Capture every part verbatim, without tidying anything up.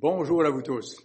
Bonjour à vous tous.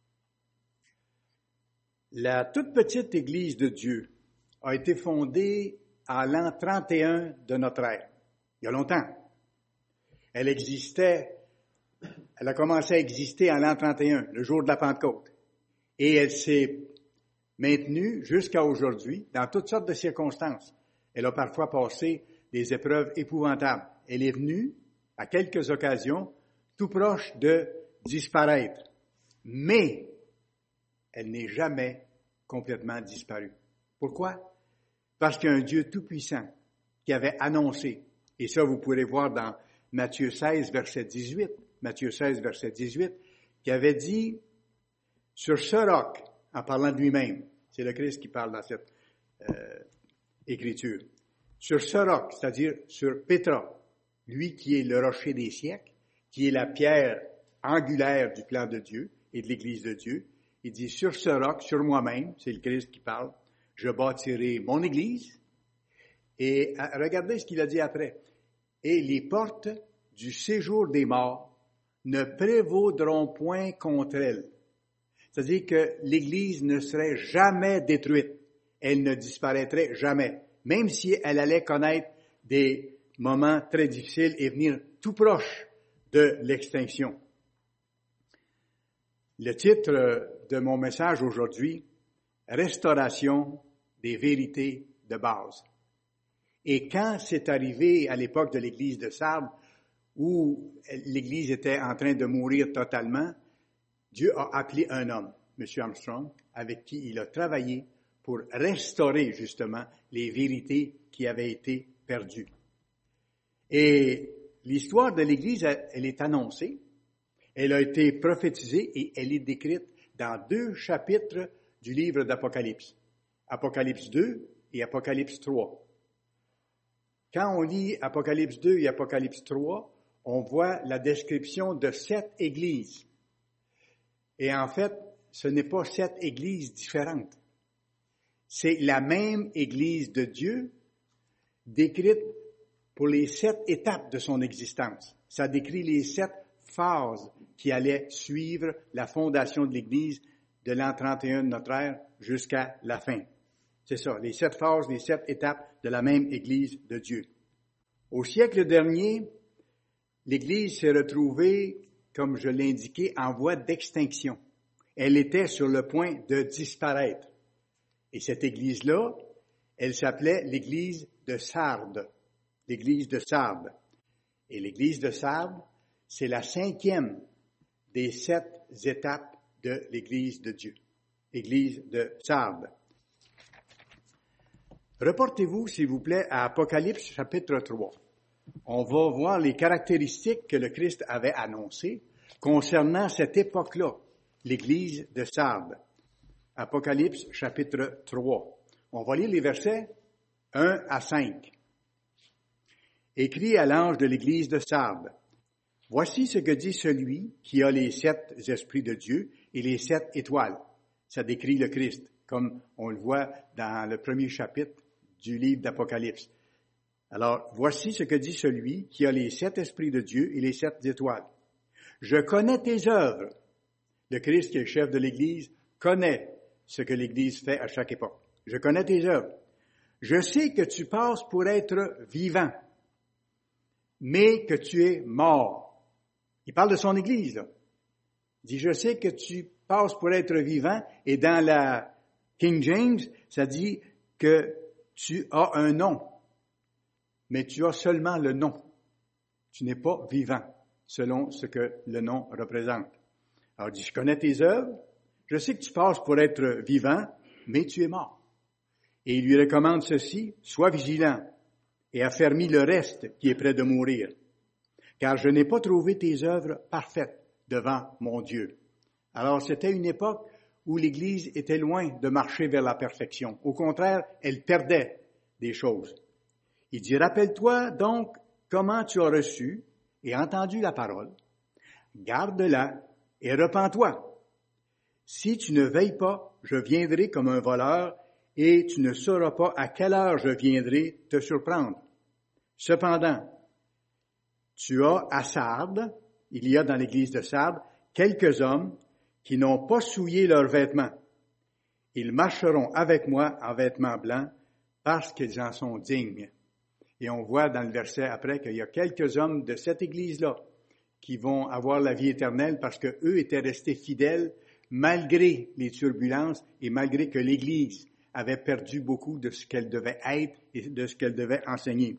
La toute petite Église de Dieu a été fondée en l'an trente et un de notre ère, il y a longtemps. Elle existait, elle a commencé à exister en l'an trente et un, le jour de la Pentecôte. Et elle s'est maintenue jusqu'à aujourd'hui dans toutes sortes de circonstances. Elle a parfois passé des épreuves épouvantables. Elle est venue, à quelques occasions, tout proche de disparaître. Mais elle n'est jamais complètement disparue. Pourquoi? Parce qu'il y a un Dieu tout-puissant qui avait annoncé, et ça vous pourrez voir dans Matthieu seize, verset dix-huit, Matthieu seize, verset dix-huit, qui avait dit, sur ce roc, en parlant de lui-même, c'est le Christ qui parle dans cette euh, écriture, sur ce roc, c'est-à-dire sur Pétra, lui qui est le rocher des siècles, qui est la pierre angulaire du plan de Dieu et de l'Église de Dieu, il dit, sur ce roc, sur moi-même, c'est le Christ qui parle, je bâtirai mon Église, et regardez ce qu'il a dit après, et les portes du séjour des morts ne prévaudront point contre elle. C'est-à-dire que l'Église ne serait jamais détruite, elle ne disparaîtrait jamais, même si elle allait connaître des moments très difficiles et venir tout proche de l'extinction. Le titre de mon message aujourd'hui, Restauration des vérités de base. Et quand c'est arrivé à l'époque de l'Église de Sardes, où l'Église était en train de mourir totalement, Dieu a appelé un homme, M. Armstrong, avec qui il a travaillé pour restaurer justement les vérités qui avaient été perdues. Et l'histoire de l'Église, elle est annoncée, elle a été prophétisée et elle est décrite dans deux chapitres du livre d'Apocalypse. Apocalypse deux et Apocalypse trois. Quand on lit Apocalypse deux et Apocalypse trois, on voit la description de sept églises. Et en fait, ce n'est pas sept églises différentes. C'est la même Église de Dieu décrite pour les sept étapes de son existence. Ça décrit les sept phases qui allaient suivre la fondation de l'Église de l'an trente et un de notre ère jusqu'à la fin. C'est ça, les sept phases, les sept étapes de la même Église de Dieu. Au siècle dernier, l'Église s'est retrouvée, comme je l'ai indiqué, en voie d'extinction. Elle était sur le point de disparaître. Et cette Église-là, elle s'appelait l'Église de Sardes. L'Église de Sardes. Et l'Église de Sardes, c'est la cinquième des sept étapes de l'Église de Dieu. L'Église de Sardes. Reportez-vous, s'il vous plaît, à Apocalypse chapitre trois. On va voir les caractéristiques que le Christ avait annoncées concernant cette époque-là, l'Église de Sardes. Apocalypse chapitre trois. On va lire les versets un à cinq. Écrit à l'ange de l'Église de Sardes. Voici ce que dit celui qui a les sept esprits de Dieu et les sept étoiles. Ça décrit le Christ, comme on le voit dans le premier chapitre du livre d'Apocalypse. Alors, voici ce que dit celui qui a les sept esprits de Dieu et les sept étoiles. Je connais tes œuvres. Le Christ, qui est chef de l'Église, connaît ce que l'Église fait à chaque époque. Je connais tes œuvres. Je sais que tu passes pour être vivant, mais que tu es mort. Il parle de son Église, là. Il dit, je sais que tu passes pour être vivant, et dans la King James, ça dit que tu as un nom, mais tu as seulement le nom. Tu n'es pas vivant, selon ce que le nom représente. Alors, il dit, je connais tes œuvres, je sais que tu passes pour être vivant, mais tu es mort. Et il lui recommande ceci, sois vigilant et affermis le reste qui est près de mourir. Car je n'ai pas trouvé tes œuvres parfaites devant mon Dieu. Alors, c'était une époque où l'Église était loin de marcher vers la perfection. Au contraire, elle perdait des choses. Il dit, rappelle-toi donc comment tu as reçu et entendu la parole. Garde-la et repens-toi. Si tu ne veilles pas, je viendrai comme un voleur et tu ne sauras pas à quelle heure je viendrai te surprendre. Cependant, tu as à Sardes, il y a dans l'église de Sardes, quelques hommes qui n'ont pas souillé leurs vêtements. Ils marcheront avec moi en vêtements blancs parce qu'ils en sont dignes. Et on voit dans le verset après qu'il y a quelques hommes de cette Église-là qui vont avoir la vie éternelle parce qu'eux étaient restés fidèles malgré les turbulences et malgré que l'Église avait perdu beaucoup de ce qu'elle devait être et de ce qu'elle devait enseigner.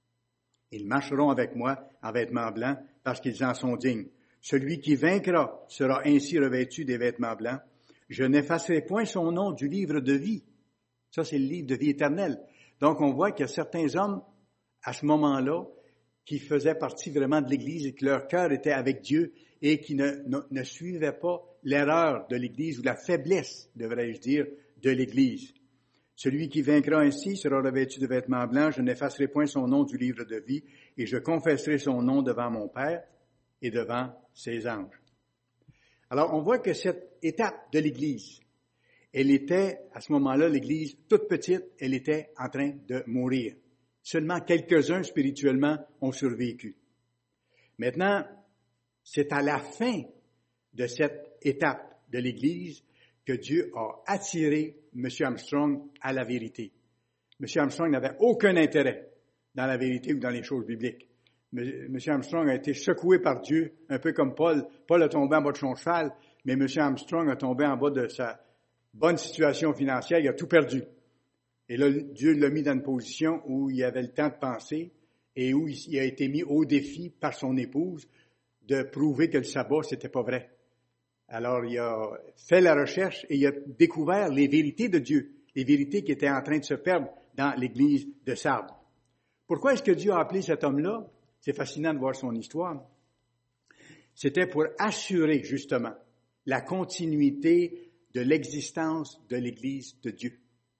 Ils marcheront avec moi en vêtements blancs parce qu'ils en sont dignes. Celui qui vaincra sera ainsi revêtu des vêtements blancs. Je n'effacerai point son nom du livre de vie. Ça, c'est le livre de vie éternelle. Donc, on voit qu'il y a certains hommes, à ce moment-là, qui faisaient partie vraiment de l'Église et que leur cœur était avec Dieu et qui ne, ne, ne suivaient pas l'erreur de l'Église ou la faiblesse, devrais-je dire, de l'Église. Celui qui vaincra ainsi sera revêtu de vêtements blancs. Je n'effacerai point son nom du livre de vie et je confesserai son nom devant mon Père et devant ses anges. Alors, on voit que cette étape de l'Église, elle était, à ce moment-là, l'Église toute petite, elle était en train de mourir. Seulement quelques-uns spirituellement ont survécu. Maintenant, c'est à la fin de cette étape de l'Église que Dieu a attiré M. Armstrong à la vérité. M. Armstrong n'avait aucun intérêt dans la vérité ou dans les choses bibliques. M. Armstrong a été secoué par Dieu, un peu comme Paul. Paul a tombé en bas de son cheval, mais M. Armstrong a tombé en bas de sa bonne situation financière, il a tout perdu. Et là, Dieu l'a mis dans une position où il avait le temps de penser et où il a été mis au défi par son épouse de prouver que le sabbat, c'était pas vrai. Alors, il a fait la recherche et il a découvert les vérités de Dieu, les vérités qui étaient en train de se perdre dans l'église de Sardes. Pourquoi est-ce que Dieu a appelé cet homme-là? C'est fascinant de voir son histoire. C'était pour assurer, justement, la continuité de l'existence de l'Église de Dieu,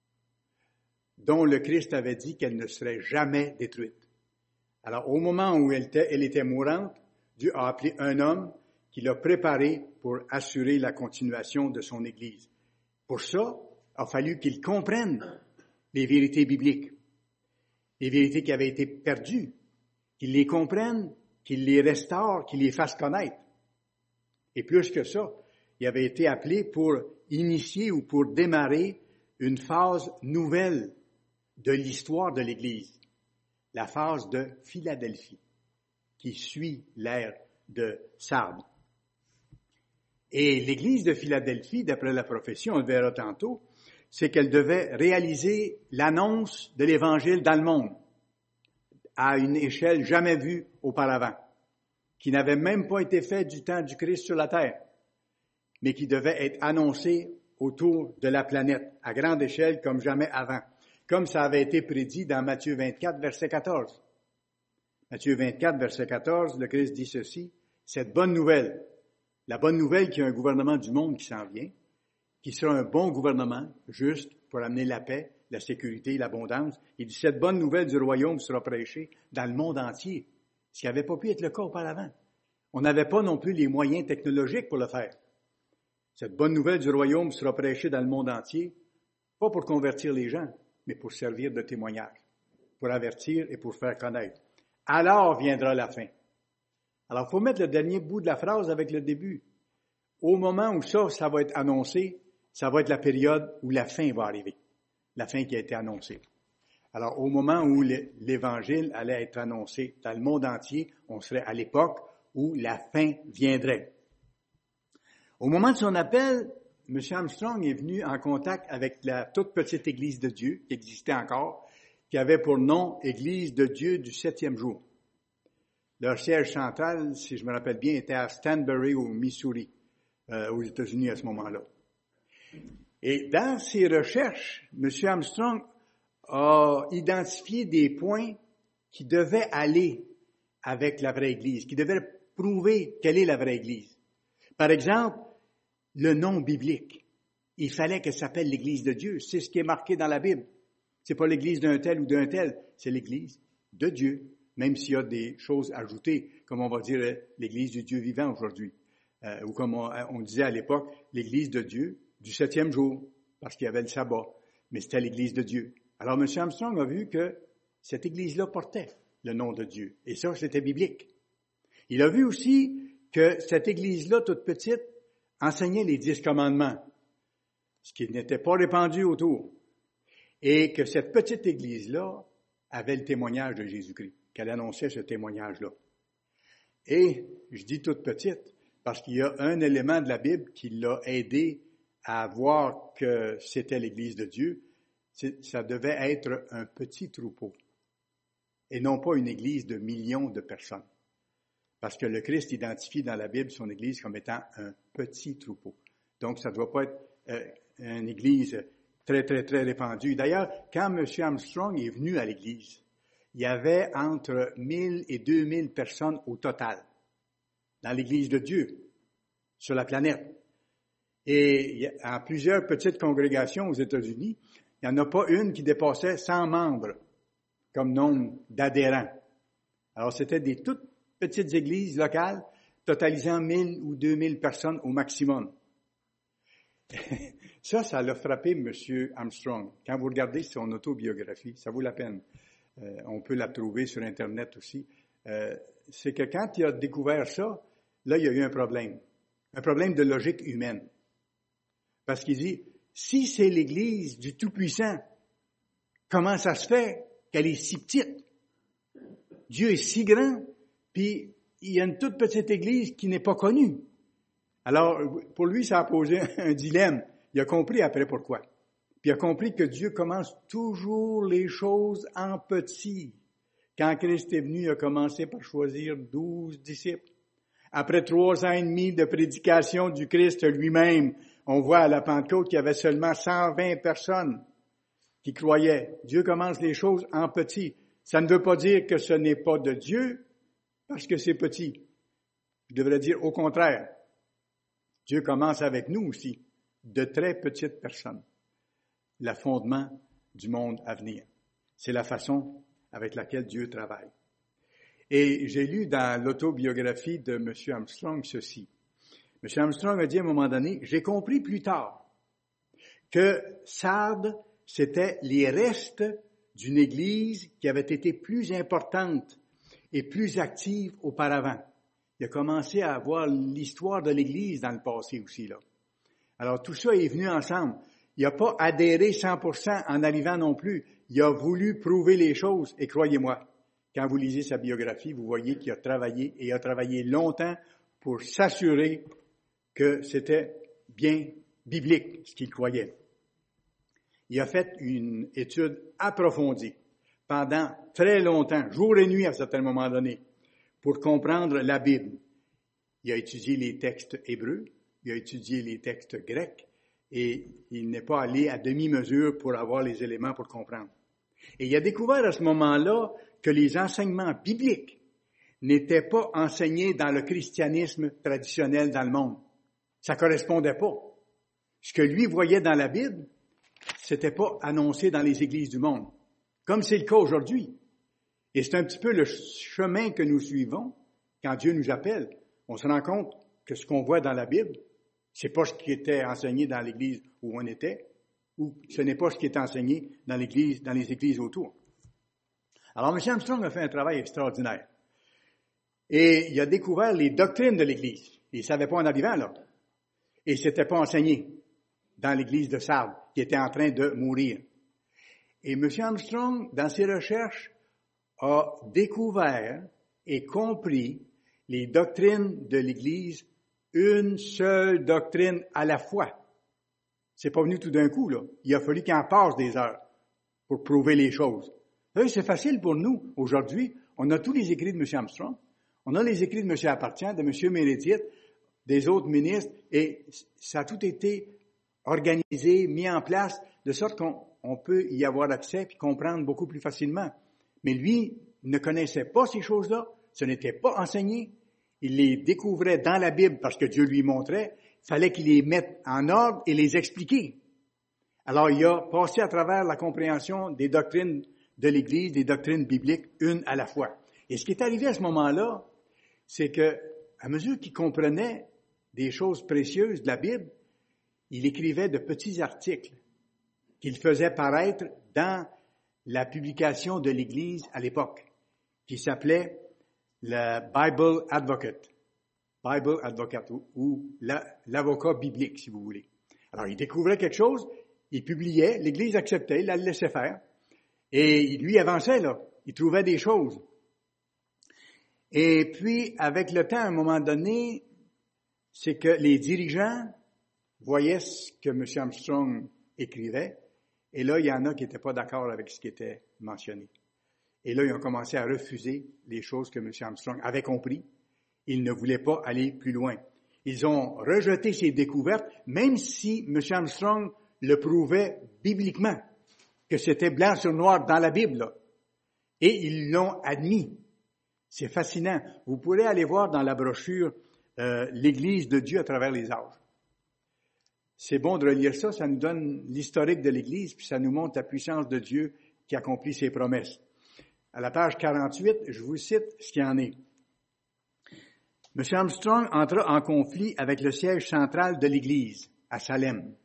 dont le Christ avait dit qu'elle ne serait jamais détruite. Alors, au moment où elle était, elle était mourante, Dieu a appelé un homme qui l'a préparé pour assurer la continuation de son Église. Pour ça, il a fallu qu'il comprenne les vérités bibliques, les vérités qui avaient été perdues, qu'il les comprenne, qu'il les restaure, qu'il les fasse connaître. Et plus que ça, il avait été appelé pour initier ou pour démarrer une phase nouvelle de l'histoire de l'Église, la phase de Philadelphie, qui suit l'ère de Sardes. Et l'Église de Philadelphie, d'après la prophétie, on le verra tantôt, c'est qu'elle devait réaliser l'annonce de l'Évangile dans le monde, à une échelle jamais vue auparavant, qui n'avait même pas été faite du temps du Christ sur la terre, mais qui devait être annoncée autour de la planète, à grande échelle comme jamais avant, comme ça avait été prédit dans Matthieu vingt-quatre, verset quatorze. Matthieu vingt-quatre, verset quatorze, le Christ dit ceci, « Cette bonne nouvelle, la bonne nouvelle qu'il y a un gouvernement du monde qui s'en vient, qui sera un bon gouvernement, juste pour amener la paix, la sécurité, l'abondance. Il dit, cette bonne nouvelle du royaume sera prêchée dans le monde entier, ce qui n'avait pas pu être le cas auparavant. On n'avait pas non plus les moyens technologiques pour le faire. Cette bonne nouvelle du royaume sera prêchée dans le monde entier, pas pour convertir les gens, mais pour servir de témoignage, pour avertir et pour faire connaître. Alors viendra la fin. Alors, il faut mettre le dernier bout de la phrase avec le début. Au moment où ça, ça va être annoncé, ça va être la période où la fin va arriver. La fin qui a été annoncée. Alors, au moment où l'Évangile allait être annoncé dans le monde entier, on serait à l'époque où la fin viendrait. Au moment de son appel, M. Armstrong est venu en contact avec la toute petite Église de Dieu, qui existait encore, qui avait pour nom Église de Dieu du septième jour. Leur siège central, si je me rappelle bien, était à Stanbury, au Missouri, euh, aux États-Unis à ce moment-là. Et dans ses recherches, M. Armstrong a identifié des points qui devaient aller avec la vraie Église, qui devaient prouver quelle est la vraie Église. Par exemple, le nom biblique. Il fallait qu'elle s'appelle l'Église de Dieu. C'est ce qui est marqué dans la Bible. C'est pas l'Église d'un tel ou d'un tel, c'est l'Église de Dieu, même s'il y a des choses ajoutées, comme on va dire l'Église du Dieu vivant aujourd'hui, euh, ou comme on, on disait à l'époque, l'Église de Dieu du septième jour, parce qu'il y avait le sabbat, mais c'était l'Église de Dieu. Alors, M. Armstrong a vu que cette Église-là portait le nom de Dieu, et ça, c'était biblique. Il a vu aussi que cette Église-là, toute petite, enseignait les dix commandements, ce qui n'était pas répandu autour, et que cette petite Église-là avait le témoignage de Jésus-Christ, qu'elle annonçait ce témoignage-là. Et je dis toute petite, parce qu'il y a un élément de la Bible qui l'a aidé à voir que c'était l'Église de Dieu, ça devait être un petit troupeau, et non pas une Église de millions de personnes. Parce que le Christ identifie dans la Bible son Église comme étant un petit troupeau. Donc, ça ne doit pas être euh, une Église très, très, très répandue. D'ailleurs, quand M. Armstrong est venu à l'Église, il y avait entre mille et deux mille personnes au total dans l'Église de Dieu, sur la planète. Et en plusieurs petites congrégations aux États-Unis, il n'y en a pas une qui dépassait cent membres comme nombre d'adhérents. Alors, c'était des toutes petites églises locales, totalisant mille ou deux mille personnes au maximum. Ça, ça l'a frappé M. Armstrong. Quand vous regardez son autobiographie, ça vaut la peine. Euh, on peut la trouver sur Internet aussi. Euh, c'est que quand il a découvert ça, là, il y a eu un problème. Un problème de logique humaine. Parce qu'il dit, si c'est l'Église du Tout-Puissant, comment ça se fait qu'elle est si petite? Dieu est si grand, puis il y a une toute petite Église qui n'est pas connue. Alors, pour lui, ça a posé un dilemme. Il a compris après pourquoi. Puis il a compris que Dieu commence toujours les choses en petit. Quand Christ est venu, il a commencé par choisir douze disciples. Après trois ans et demi de prédication du Christ lui-même, on voit à la Pentecôte qu'il y avait seulement cent vingt personnes qui croyaient. Dieu commence les choses en petit. Ça ne veut pas dire que ce n'est pas de Dieu, parce que c'est petit. Je devrais dire au contraire. Dieu commence avec nous aussi, de très petites personnes. Le fondement du monde à venir. C'est la façon avec laquelle Dieu travaille. Et j'ai lu dans l'autobiographie de M. Armstrong ceci. M. Armstrong a dit à un moment donné, j'ai compris plus tard que Sardes, c'était les restes d'une Église qui avait été plus importante et plus active auparavant. Il a commencé à voir l'histoire de l'Église dans le passé aussi, là. Alors, tout ça est venu ensemble. Il n'a pas adhéré cent pour cent en arrivant non plus. Il a voulu prouver les choses, et croyez-moi, quand vous lisez sa biographie, vous voyez qu'il a travaillé, et a travaillé longtemps pour s'assurer que c'était bien biblique, ce qu'il croyait. Il a fait une étude approfondie pendant très longtemps, jour et nuit à certains moments donnés, pour comprendre la Bible. Il a étudié les textes hébreux, il a étudié les textes grecs, et il n'est pas allé à demi-mesure pour avoir les éléments pour comprendre. Et il a découvert à ce moment-là que les enseignements bibliques n'étaient pas enseignés dans le christianisme traditionnel dans le monde. Ça correspondait pas. Ce que lui voyait dans la Bible, c'était pas annoncé dans les églises du monde, comme c'est le cas aujourd'hui. Et c'est un petit peu le chemin que nous suivons quand Dieu nous appelle. On se rend compte que ce qu'on voit dans la Bible, c'est pas ce qui était enseigné dans l'église où on était, ou ce n'est pas ce qui est enseigné dans l'église, dans les églises autour. Alors, M. Armstrong a fait un travail extraordinaire. Et il a découvert les doctrines de l'église. Il ne savait pas en arrivant, là. Et c'était pas enseigné dans l'église de Sardes, qui était en train de mourir. Et M. Armstrong, dans ses recherches, a découvert et compris les doctrines de l'Église, une seule doctrine à la fois. C'est pas venu tout d'un coup, là. Il a fallu qu'il en passe des heures pour prouver les choses. Là, c'est facile pour nous, aujourd'hui. On a tous les écrits de M. Armstrong. On a les écrits de M. Appartient, de M. Meredith, des autres ministres, et ça a tout été organisé, mis en place, de sorte qu'on on peut y avoir accès et comprendre beaucoup plus facilement. Mais lui ne connaissait pas ces choses-là, ce n'était pas enseigné. Il les découvrait dans la Bible parce que Dieu lui montrait. Il fallait qu'il les mette en ordre et les expliquer. Alors, il a passé à travers la compréhension des doctrines de l'Église, des doctrines bibliques, une à la fois. Et ce qui est arrivé à ce moment-là, c'est que, à mesure qu'il comprenait des choses précieuses de la Bible, il écrivait de petits articles qu'il faisait paraître dans la publication de l'Église à l'époque, qui s'appelait le Bible Advocate. Bible Advocate, ou, ou la, l'avocat biblique, si vous voulez. Alors, il découvrait quelque chose, il publiait, l'Église acceptait, il la laissait faire, et lui avançait, là. Il trouvait des choses. Et puis, avec le temps, à un moment donné, c'est que les dirigeants voyaient ce que M. Armstrong écrivait, et là, il y en a qui n'étaient pas d'accord avec ce qui était mentionné. Et là, ils ont commencé à refuser les choses que M. Armstrong avait compris. Ils ne voulaient pas aller plus loin. Ils ont rejeté ces découvertes, même si M. Armstrong le prouvait bibliquement, que c'était blanc sur noir dans la Bible, là. Et ils l'ont admis. C'est fascinant. Vous pourrez aller voir dans la brochure euh, l'Église de Dieu à travers les âges. C'est bon de relire ça, ça nous donne l'historique de l'Église, puis ça nous montre la puissance de Dieu qui accomplit ses promesses. À la page quarante-huit, je vous cite ce qu'il y en est. M. Armstrong entra en conflit avec le siège central de l'Église, à Salem,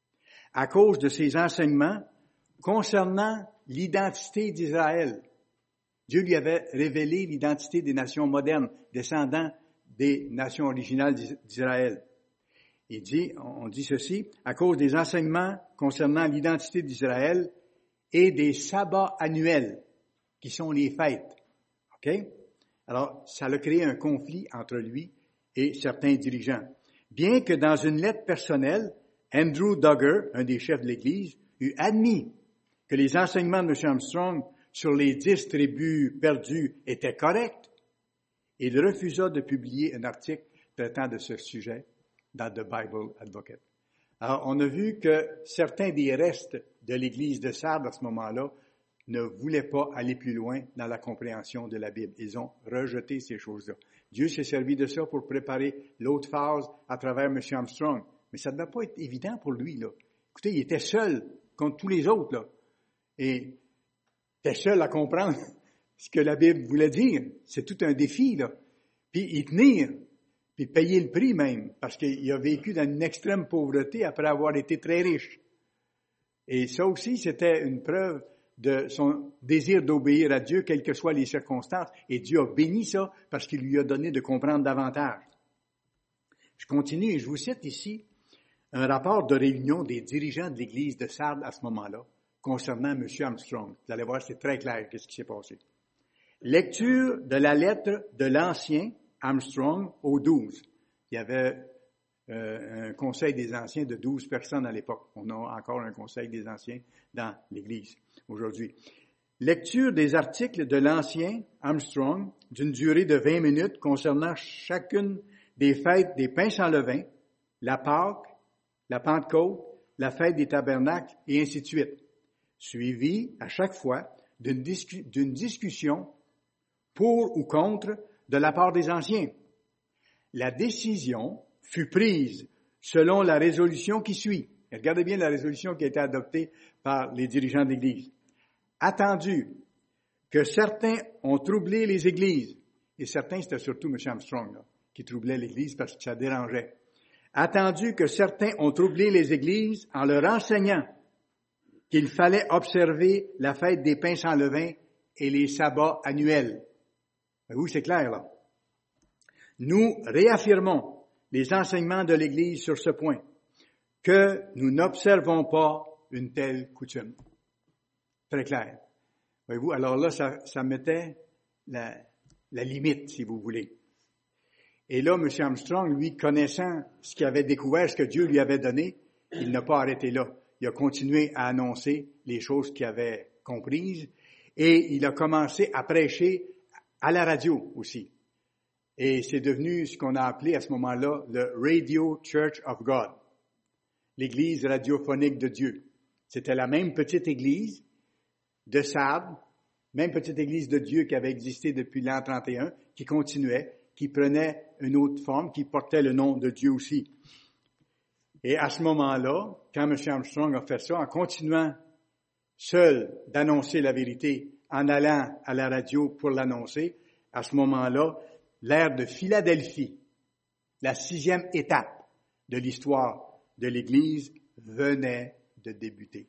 à cause de ses enseignements concernant l'identité d'Israël. Dieu lui avait révélé l'identité des nations modernes, descendants des nations originales d'Israël. Il dit, on dit ceci, à cause des enseignements concernant l'identité d'Israël et des sabbats annuels, qui sont les fêtes. OK? Alors, ça a créé un conflit entre lui et certains dirigeants. Bien que dans une lettre personnelle, Andrew Duggar, un des chefs de l'Église, eut admis que les enseignements de M. Armstrong sur les dix tribus perdues étaient corrects, il refusa de publier un article traitant de ce sujet dans The Bible Advocate. Alors, on a vu que certains des restes de l'Église de Sardes à ce moment-là ne voulaient pas aller plus loin dans la compréhension de la Bible. Ils ont rejeté ces choses-là. Dieu s'est servi de ça pour préparer l'autre phase à travers M. Armstrong. Mais ça ne devait pas être évident pour lui, là. Écoutez, il était seul contre tous les autres, là. Et il était seul à comprendre ce que la Bible voulait dire. C'est tout un défi, là. Puis y tenir, puis payer le prix même, parce qu'il a vécu dans une extrême pauvreté après avoir été très riche. Et ça aussi, c'était une preuve de son désir d'obéir à Dieu, quelles que soient les circonstances. Et Dieu a béni ça parce qu'il lui a donné de comprendre davantage. Je continue et je vous cite ici un rapport de réunion des dirigeants de l'Église de Sardes à ce moment-là, concernant M. Armstrong. Vous allez voir, c'est très clair qu'est-ce qui s'est passé. Lecture de la lettre de l'ancien Armstrong aux douze. Il y avait euh, un conseil des anciens de douze personnes à l'époque. On a encore un conseil des anciens dans l'Église aujourd'hui. Lecture des articles de l'ancien Armstrong d'une durée de vingt minutes concernant chacune des fêtes des pains sans levain, la Pâque, la Pentecôte, la fête des tabernacles et ainsi de suite. Suivi à chaque fois d'une, discu- d'une discussion pour ou contre de la part des anciens. La décision fut prise selon la résolution qui suit. Et regardez bien la résolution qui a été adoptée par les dirigeants de l'Église. Attendu que certains ont troublé les églises, et certains, c'était surtout M. Armstrong, là, qui troublait l'Église parce que ça dérangeait. Attendu que certains ont troublé les églises en leur enseignant qu'il fallait observer la fête des pains sans levain et les sabbats annuels. Oui, c'est clair, là. Nous réaffirmons les enseignements de l'Église sur ce point, que nous n'observons pas une telle coutume. Très clair. Voyez-vous, alors là, ça, ça mettait la, la limite, si vous voulez. Et là, M. Armstrong, lui, connaissant ce qu'il avait découvert, ce que Dieu lui avait donné, il n'a pas arrêté là. Il a continué à annoncer les choses qu'il avait comprises et il a commencé à prêcher à la radio aussi. Et c'est devenu ce qu'on a appelé à ce moment-là le Radio Church of God, l'église radiophonique de Dieu. C'était la même petite église de Sardes, même petite église de Dieu qui avait existé depuis l'an trente et un, qui continuait, qui prenait une autre forme, qui portait le nom de Dieu aussi. Et à ce moment-là, quand M. Armstrong a fait ça, en continuant seul d'annoncer la vérité, en allant à la radio pour l'annoncer, à ce moment-là, l'ère de Philadelphie, la sixième étape de l'histoire de l'Église, venait de débuter.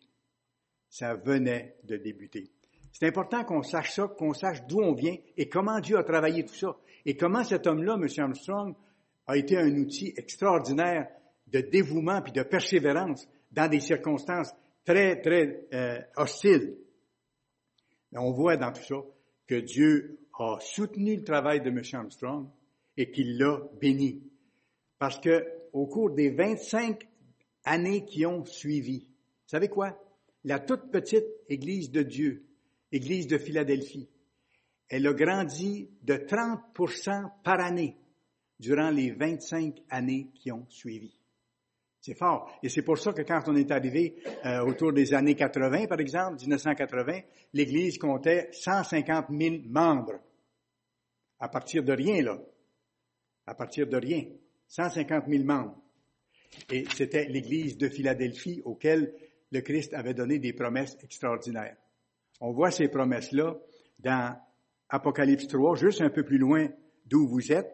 Ça venait de débuter. C'est important qu'on sache ça, qu'on sache d'où on vient et comment Dieu a travaillé tout ça. Et comment cet homme-là, M. Armstrong, a été un outil extraordinaire de dévouement puis de persévérance dans des circonstances très, très euh, hostiles. Mais on voit dans tout ça que Dieu a soutenu le travail de M. Armstrong et qu'il l'a béni. Parce que au cours des vingt-cinq années qui ont suivi, vous savez quoi? La toute petite Église de Dieu, Église de Philadelphie, elle a grandi de trente pour cent par année durant les vingt-cinq années qui ont suivi. C'est fort. Et c'est pour ça que quand on est arrivé euh, autour des années quatre-vingts, par exemple, dix-neuf cent quatre-vingts, l'Église comptait cent cinquante mille membres. À partir de rien, là. À partir de rien. cent cinquante mille membres. Et c'était l'Église de Philadelphie auquel le Christ avait donné des promesses extraordinaires. On voit ces promesses-là dans Apocalypse trois, juste un peu plus loin d'où vous êtes.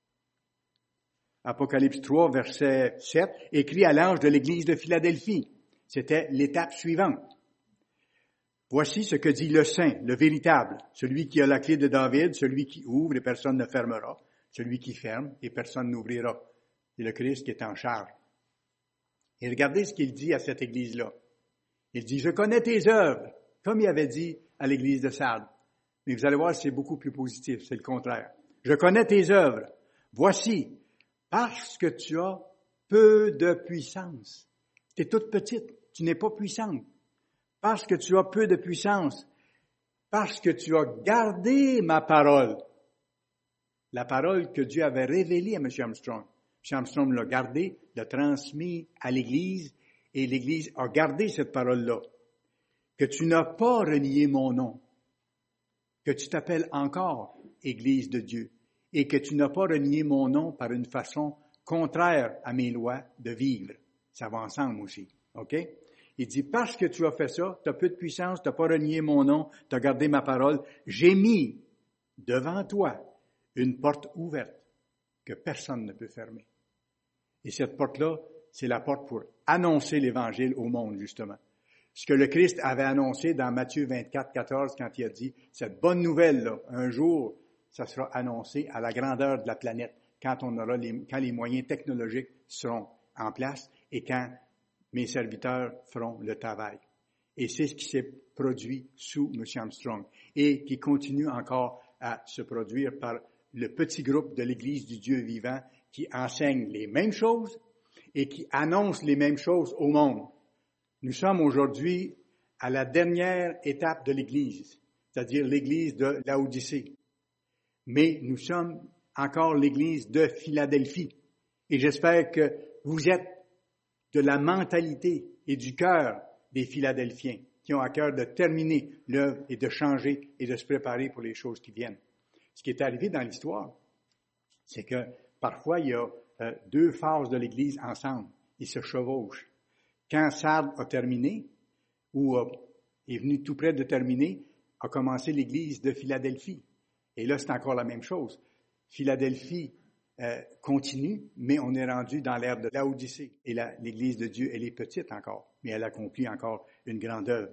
Apocalypse trois, verset sept, écrit à l'ange de l'Église de Philadelphie. C'était l'étape suivante. Voici ce que dit le Saint, le véritable, celui qui a la clé de David, celui qui ouvre et personne ne fermera, celui qui ferme et personne n'ouvrira. C'est le Christ qui est en charge. Et regardez ce qu'il dit à cette Église-là. Il dit, « Je connais tes œuvres », comme il avait dit à l'Église de Sardes. Mais vous allez voir, c'est beaucoup plus positif, c'est le contraire. « Je connais tes œuvres. Voici, parce que tu as peu de puissance. » Tu es toute petite, tu n'es pas puissante. Parce que tu as peu de puissance, parce que tu as gardé ma parole. La parole que Dieu avait révélée à M. Armstrong. M. Armstrong l'a gardée, l'a transmis à l'Église, et l'Église a gardé cette parole-là. Que tu n'as pas renié mon nom, que tu t'appelles encore Église de Dieu, et que tu n'as pas renié mon nom par une façon contraire à mes lois de vivre. Ça va ensemble aussi, OK? Il dit, parce que tu as fait ça, tu as peu de puissance, tu n'as pas renié mon nom, tu as gardé ma parole, j'ai mis devant toi une porte ouverte que personne ne peut fermer. Et cette porte-là, c'est la porte pour annoncer l'Évangile au monde, justement. Ce que le Christ avait annoncé dans Matthieu vingt-quatre, quatorze, quand il a dit, cette bonne nouvelle-là, un jour, ça sera annoncé à la grandeur de la planète, quand on aura les, quand les moyens technologiques seront en place et quand mes serviteurs feront le travail. Et c'est ce qui s'est produit sous M. Armstrong et qui continue encore à se produire par le petit groupe de l'Église du Dieu vivant qui enseigne les mêmes choses et qui annonce les mêmes choses au monde. Nous sommes aujourd'hui à la dernière étape de l'Église, c'est-à-dire l'Église de Laodicée. Mais nous sommes encore l'Église de Philadelphie. Et j'espère que vous êtes de la mentalité et du cœur des Philadelphiens qui ont à cœur de terminer l'œuvre et de changer et de se préparer pour les choses qui viennent. Ce qui est arrivé dans l'histoire, c'est que parfois il y a euh, deux phases de l'Église ensemble. Ils se chevauchent. Quand Sardes a terminé, ou euh, est venu tout près de terminer, a commencé l'Église de Philadelphie. Et là, c'est encore la même chose. Philadelphie euh, continue, mais on est rendu dans l'ère de Laodicée. Et la, l'Église de Dieu, elle est petite encore, mais elle accomplit encore une grande œuvre.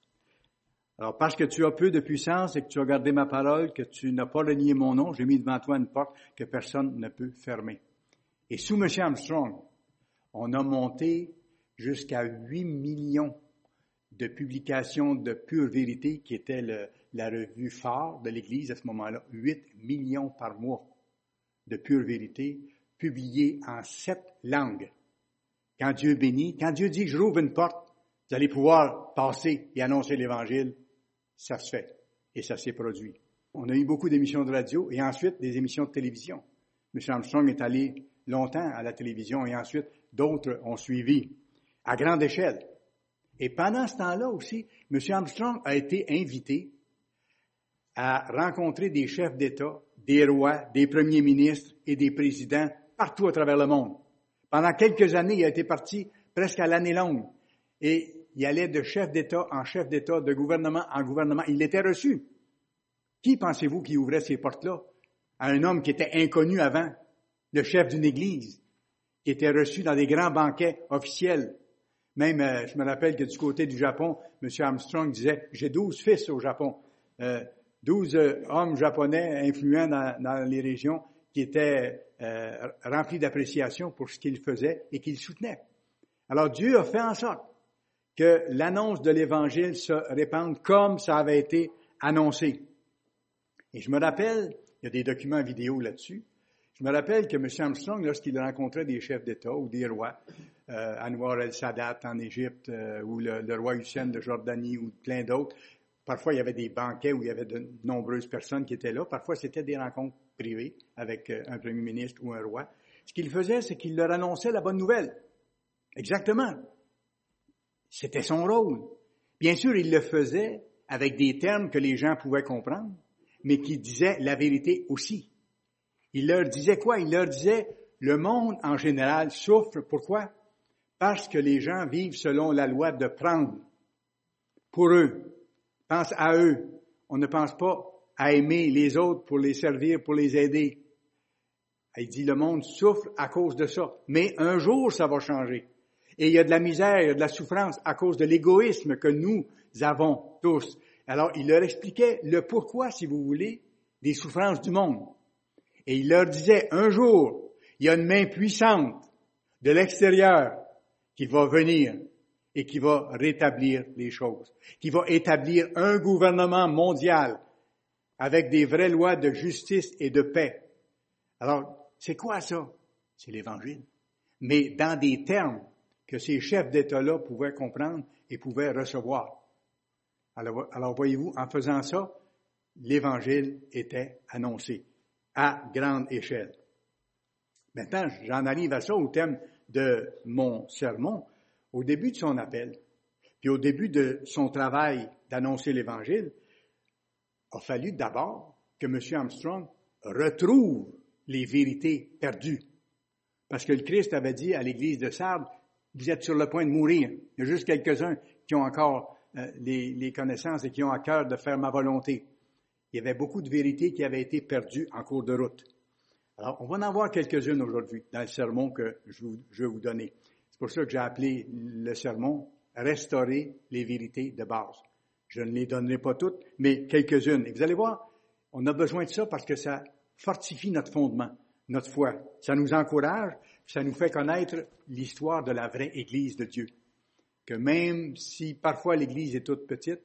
Alors, parce que tu as peu de puissance et que tu as gardé ma parole, que tu n'as pas renié mon nom, j'ai mis devant toi une porte que personne ne peut fermer. Et sous M. Armstrong, on a monté jusqu'à huit millions de publications de pure vérité, qui était le, la revue phare de l'Église à ce moment-là. huit millions par mois de pure vérité, publiées en sept langues. Quand Dieu bénit, quand Dieu dit que je rouvre une porte, vous allez pouvoir passer et annoncer l'Évangile, ça se fait. Et ça s'est produit. On a eu beaucoup d'émissions de radio et ensuite des émissions de télévision. M. Armstrong est allé longtemps à la télévision et ensuite d'autres ont suivi à grande échelle. Et pendant ce temps-là aussi, M. Armstrong a été invité à rencontrer des chefs d'État, des rois, des premiers ministres et des présidents partout à travers le monde. Pendant quelques années, il a été parti presque à l'année longue. Et il allait de chef d'État en chef d'État, de gouvernement en gouvernement. Il était reçu. Qui pensez-vous qui ouvrait ces portes-là à un homme qui était inconnu avant, le chef d'une église, qui était reçu dans des grands banquets officiels? Même, euh, je me rappelle que du côté du Japon, M. Armstrong disait, j'ai douze fils au Japon, euh, douze euh, hommes japonais influents dans, dans les régions qui étaient euh, remplis d'appréciation pour ce qu'il faisait et qu'il soutenait. Alors Dieu a fait en sorte que l'annonce de l'Évangile se répande comme ça avait été annoncé. Et je me rappelle, il y a des documents vidéo là-dessus, je me rappelle que M. Armstrong, lorsqu'il rencontrait des chefs d'État ou des rois, euh, Anwar el-Sadat en Égypte, euh, ou le, le roi Hussein de Jordanie, ou plein d'autres, parfois il y avait des banquets où il y avait de nombreuses personnes qui étaient là, parfois c'était des rencontres privées avec euh, un premier ministre ou un roi. Ce qu'il faisait, c'est qu'il leur annonçait la bonne nouvelle. Exactement. C'était son rôle. Bien sûr, il le faisait avec des termes que les gens pouvaient comprendre, mais qui disaient la vérité aussi. Il leur disait quoi? Il leur disait, le monde en général souffre. Pourquoi? Parce que les gens vivent selon la loi de prendre. Pour eux. Pense à eux. On ne pense pas à aimer les autres pour les servir, pour les aider. Il dit, le monde souffre à cause de ça. Mais un jour, ça va changer. Et il y a de la misère, il y a de la souffrance à cause de l'égoïsme que nous avons tous. Alors, il leur expliquait le pourquoi, si vous voulez, des souffrances du monde. Et il leur disait, un jour, il y a une main puissante de l'extérieur qui va venir et qui va rétablir les choses, qui va établir un gouvernement mondial avec des vraies lois de justice et de paix. Alors, c'est quoi ça? C'est l'Évangile. Mais dans des termes que ces chefs d'État-là pouvaient comprendre et pouvaient recevoir. Alors, alors voyez-vous, en faisant ça, l'Évangile était annoncé à grande échelle. Maintenant, j'en arrive à ça au thème de mon sermon. Au début de son appel, puis au début de son travail d'annoncer l'Évangile, il a fallu d'abord que M. Armstrong retrouve les vérités perdues. Parce que le Christ avait dit à l'Église de Sardes, vous êtes sur le point de mourir. Il y a juste quelques-uns qui ont encore euh, les, les connaissances et qui ont à cœur de faire ma volonté. Il y avait beaucoup de vérités qui avaient été perdues en cours de route. Alors, on va en voir quelques-unes aujourd'hui dans le sermon que je, vous, je vais vous donner. C'est pour ça que j'ai appelé le sermon « Restaurer les vérités de base ». Je ne les donnerai pas toutes, mais quelques-unes. Et vous allez voir, on a besoin de ça parce que ça fortifie notre fondement, notre foi. Ça nous encourage, ça nous fait connaître l'histoire de la vraie Église de Dieu. Que même si parfois l'Église est toute petite,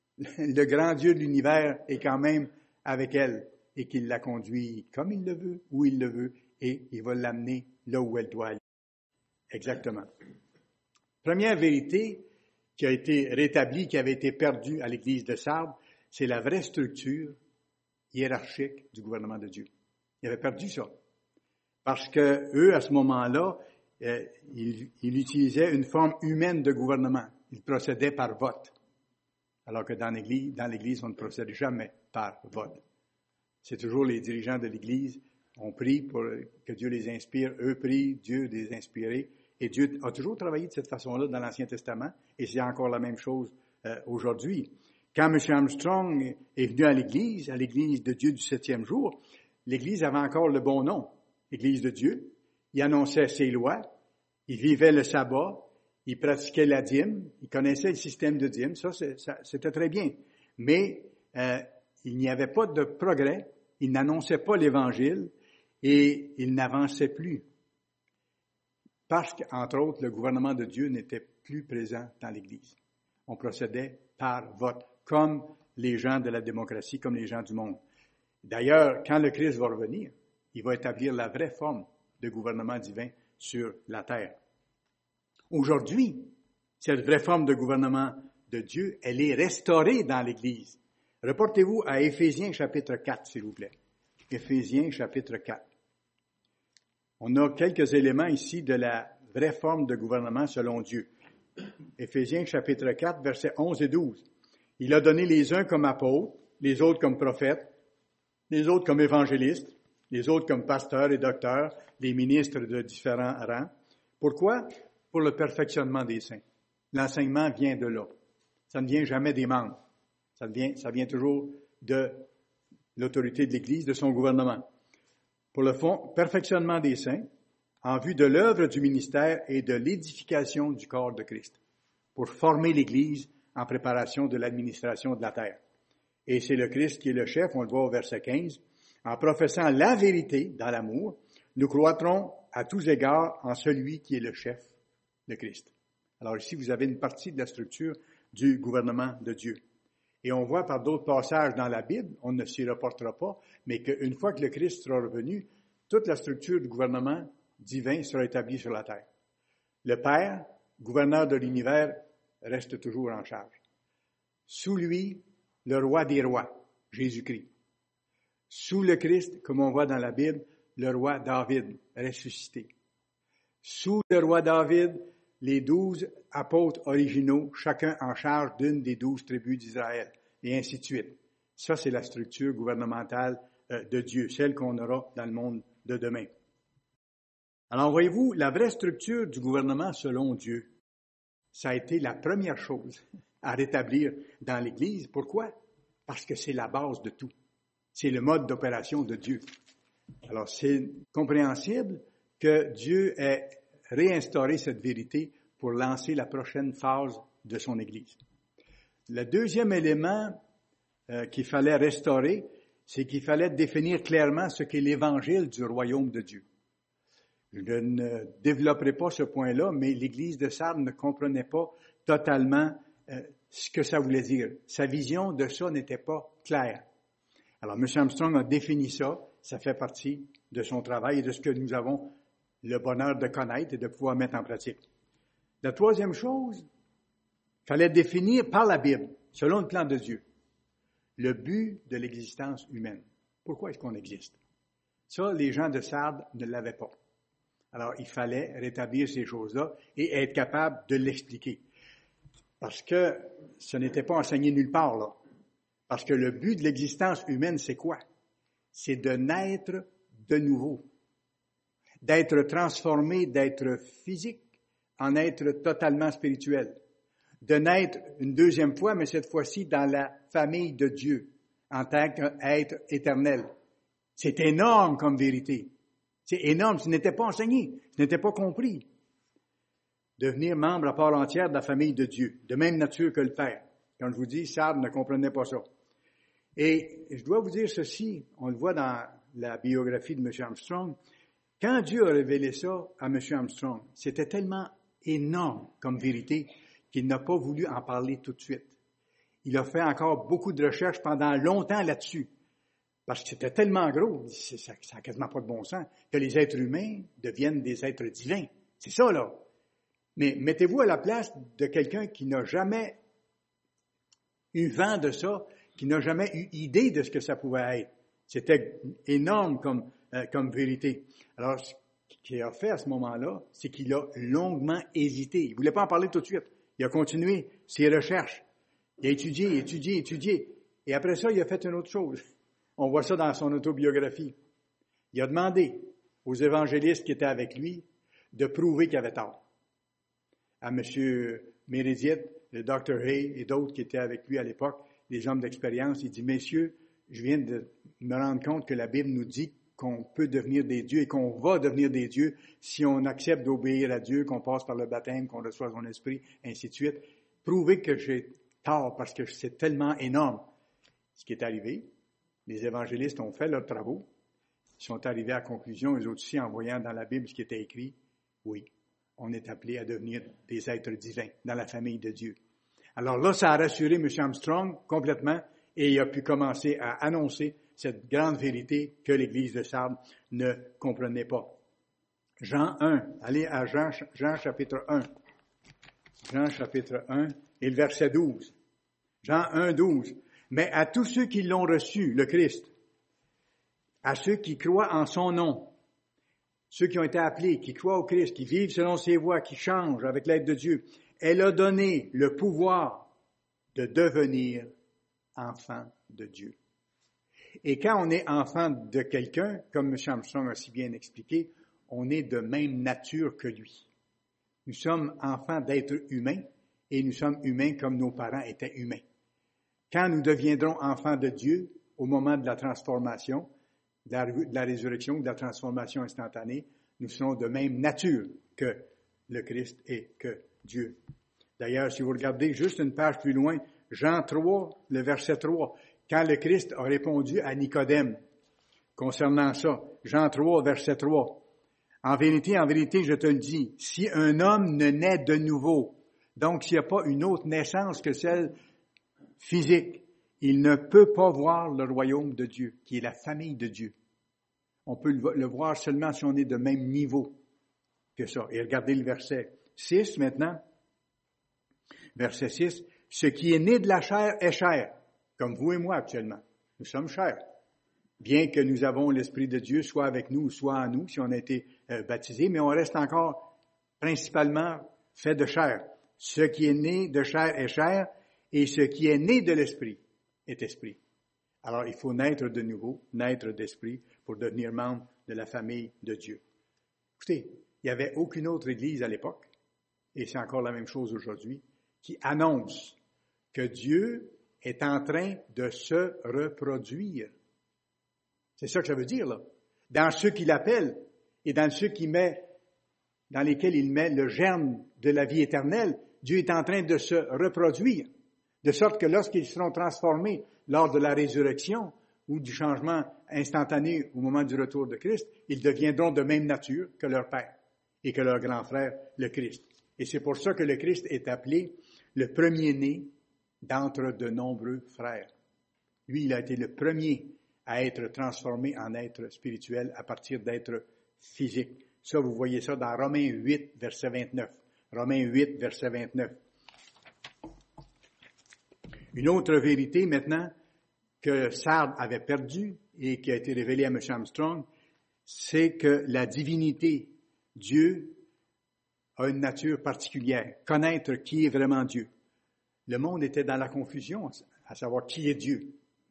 le grand Dieu de l'univers est quand même avec elle et qu'il la conduit comme il le veut, où il le veut, et il va l'amener là où elle doit aller. Exactement. Première vérité qui a été rétablie, qui avait été perdue à l'Église de Sardes, c'est la vraie structure hiérarchique du gouvernement de Dieu. Ils avaient perdu ça. Parce que eux, à ce moment-là, euh, ils, ils utilisaient une forme humaine de gouvernement. Ils procédaient par vote. Alors que dans l'Église, dans l'Église, on ne procède jamais par vote. C'est toujours les dirigeants de l'Église. On prie pour que Dieu les inspire. Eux prient, Dieu les inspire. Et Dieu a toujours travaillé de cette façon-là dans l'Ancien Testament. Et c'est encore la même chose euh, aujourd'hui. Quand M. Armstrong est venu à l'Église, à l'Église de Dieu du septième jour, l'Église avait encore le bon nom, l'Église de Dieu. Il annonçait ses lois, il vivait le sabbat, il pratiquait la dîme, il connaissait le système de dîme, ça, c'est, ça c'était très bien. Mais euh, il n'y avait pas de progrès, il n'annonçait pas l'Évangile et il n'avançait plus. Parce qu'entre autres, le gouvernement de Dieu n'était plus présent dans l'Église. On procédait par vote, comme les gens de la démocratie, comme les gens du monde. D'ailleurs, quand le Christ va revenir, il va établir la vraie forme de gouvernement divin sur la terre. Aujourd'hui, cette vraie forme de gouvernement de Dieu, elle est restaurée dans l'Église. Reportez-vous à Éphésiens chapitre quatre, s'il vous plaît. Éphésiens chapitre quatre. On a quelques éléments ici de la vraie forme de gouvernement selon Dieu. Éphésiens chapitre quatre, versets onze et douze. Il a donné les uns comme apôtres, les autres comme prophètes, les autres comme évangélistes, les autres comme pasteurs et docteurs, les ministres de différents rangs. Pourquoi? Pour le perfectionnement des saints. L'enseignement vient de là. Ça ne vient jamais des membres. Ça vient, ça vient toujours de l'autorité de l'Église, de son gouvernement. Pour le fond, perfectionnement des saints, en vue de l'œuvre du ministère et de l'édification du corps de Christ, pour former l'Église en préparation de l'administration de la terre. Et c'est le Christ qui est le chef, on le voit au verset quinze. En professant la vérité dans l'amour, nous croîtrons à tous égards en celui qui est le chef, le Christ. Alors ici, vous avez une partie de la structure du gouvernement de Dieu. Et on voit par d'autres passages dans la Bible, on ne s'y reportera pas, mais qu'une fois que le Christ sera revenu, toute la structure du gouvernement divin sera établie sur la terre. Le Père, gouverneur de l'univers, reste toujours en charge. Sous lui, le roi des rois, Jésus-Christ. Sous le Christ, comme on voit dans la Bible, le roi David, ressuscité. Sous le roi David, les douze apôtres originaux, chacun en charge d'une des douze tribus d'Israël, et ainsi de suite. Ça, c'est la structure gouvernementale de Dieu, celle qu'on aura dans le monde de demain. Alors, voyez-vous, la vraie structure du gouvernement selon Dieu, ça a été la première chose à rétablir dans l'Église. Pourquoi? Parce que c'est la base de tout. C'est le mode d'opération de Dieu. Alors, c'est compréhensible que Dieu ait réinstaurer cette vérité pour lancer la prochaine phase de son Église. Le deuxième élément euh, qu'il fallait restaurer, c'est qu'il fallait définir clairement ce qu'est l'Évangile du royaume de Dieu. Je ne développerai pas ce point-là, mais l'Église de Sardes ne comprenait pas totalement euh, ce que ça voulait dire. Sa vision de ça n'était pas claire. Alors, M. Armstrong a défini ça, ça fait partie de son travail et de ce que nous avons le bonheur de connaître et de pouvoir mettre en pratique. La troisième chose, il fallait définir par la Bible, selon le plan de Dieu, le but de l'existence humaine. Pourquoi est-ce qu'on existe? Ça, les gens de Sardes ne l'avaient pas. Alors, il fallait rétablir ces choses-là et être capable de l'expliquer. Parce que ce n'était pas enseigné nulle part, là. Parce que le but de l'existence humaine, c'est quoi? C'est de naître de nouveau. D'être transformé d'être physique en être totalement spirituel. De naître une deuxième fois, mais cette fois-ci dans la famille de Dieu, en tant qu'être éternel. C'est énorme comme vérité. C'est énorme, ce n'était pas enseigné, ce n'était pas compris. Devenir membre à part entière de la famille de Dieu, de même nature que le Père. Quand je vous dis, Sardes ne comprenait pas ça. Et je dois vous dire ceci, on le voit dans la biographie de M. Armstrong. Quand Dieu a révélé ça à M. Armstrong, c'était tellement énorme comme vérité qu'il n'a pas voulu en parler tout de suite. Il a fait encore beaucoup de recherches pendant longtemps là-dessus, parce que c'était tellement gros, ça n'a quasiment pas de bon sens, que les êtres humains deviennent des êtres divins. C'est ça, là. Mais mettez-vous à la place de quelqu'un qui n'a jamais eu vent de ça, qui n'a jamais eu idée de ce que ça pouvait être. C'était énorme comme, euh, comme vérité. Alors, ce qu'il a fait à ce moment-là, c'est qu'il a longuement hésité. Il ne voulait pas en parler tout de suite. Il a continué ses recherches. Il a étudié, étudié, étudié. Et après ça, il a fait une autre chose. On voit ça dans son autobiographie. Il a demandé aux évangélistes qui étaient avec lui de prouver qu'il avait tort. À M. Meredith, le docteur Hay et d'autres qui étaient avec lui à l'époque, des hommes d'expérience, il dit, messieurs, je viens de me rendre compte que la Bible nous dit qu'on peut devenir des dieux et qu'on va devenir des dieux si on accepte d'obéir à Dieu, qu'on passe par le baptême, qu'on reçoit son esprit, ainsi de suite. Prouvez que j'ai tort parce que c'est tellement énorme. Ce qui est arrivé, les évangélistes ont fait leurs travaux, ils sont arrivés à la conclusion, eux aussi, en voyant dans la Bible ce qui était écrit, oui, on est appelé à devenir des êtres divins dans la famille de Dieu. Alors là, ça a rassuré M. Armstrong complètement et il a pu commencer à annoncer cette grande vérité que l'Église de Sardes ne comprenait pas. Jean un, allez à Jean, Jean chapitre un. Jean chapitre un et le verset douze. Jean un, douze. Mais à tous ceux qui l'ont reçu, le Christ, à ceux qui croient en son nom, ceux qui ont été appelés, qui croient au Christ, qui vivent selon ses voies, qui changent avec l'aide de Dieu, elle a donné le pouvoir de devenir enfant de Dieu. Et quand on est enfant de quelqu'un, comme M. Armstrong a si bien expliqué, on est de même nature que lui. Nous sommes enfants d'êtres humains et nous sommes humains comme nos parents étaient humains. Quand nous deviendrons enfants de Dieu, au moment de la transformation, de la, de la résurrection, de la transformation instantanée, nous serons de même nature que le Christ et que Dieu. D'ailleurs, si vous regardez juste une page plus loin, Jean trois, le verset trois, quand le Christ a répondu à Nicodème, concernant ça. Jean trois, verset trois. En vérité, en vérité, je te le dis, si un homme ne naît de nouveau, donc s'il n'y a pas une autre naissance que celle physique, il ne peut pas voir le royaume de Dieu, qui est la famille de Dieu. On peut le voir seulement si on est de même niveau que ça. Et regardez le verset six maintenant. Verset six. Ce qui est né de la chair est chair, comme vous et moi actuellement. Nous sommes chairs. Bien que nous avons l'Esprit de Dieu, soit avec nous, soit en nous, si on a été euh, baptisés, mais on reste encore principalement fait de chair. Ce qui est né de chair est chair, et ce qui est né de l'Esprit est esprit. Alors, il faut naître de nouveau, naître d'esprit, pour devenir membre de la famille de Dieu. Écoutez, il n'y avait aucune autre Église à l'époque, et c'est encore la même chose aujourd'hui, qui annonce que Dieu est en train de se reproduire. C'est ça que ça veut dire, là. Dans ceux qu'il appelle et dans ceux qu'il met, dans lesquels il met le germe de la vie éternelle, Dieu est en train de se reproduire. De sorte que lorsqu'ils seront transformés lors de la résurrection ou du changement instantané au moment du retour de Christ, ils deviendront de même nature que leur Père et que leur grand frère, le Christ. Et c'est pour ça que le Christ est appelé le premier-né d'entre de nombreux frères. Lui, il a été le premier à être transformé en être spirituel à partir d'être physique. Ça, vous voyez ça dans Romains huit, verset vingt-neuf. Romains huit, verset vingt-neuf. Une autre vérité maintenant que Sardes avait perdue et qui a été révélée à M. Armstrong, c'est que la divinité, Dieu, a une nature particulière. Connaître qui est vraiment Dieu. Le monde était dans la confusion à savoir qui est Dieu.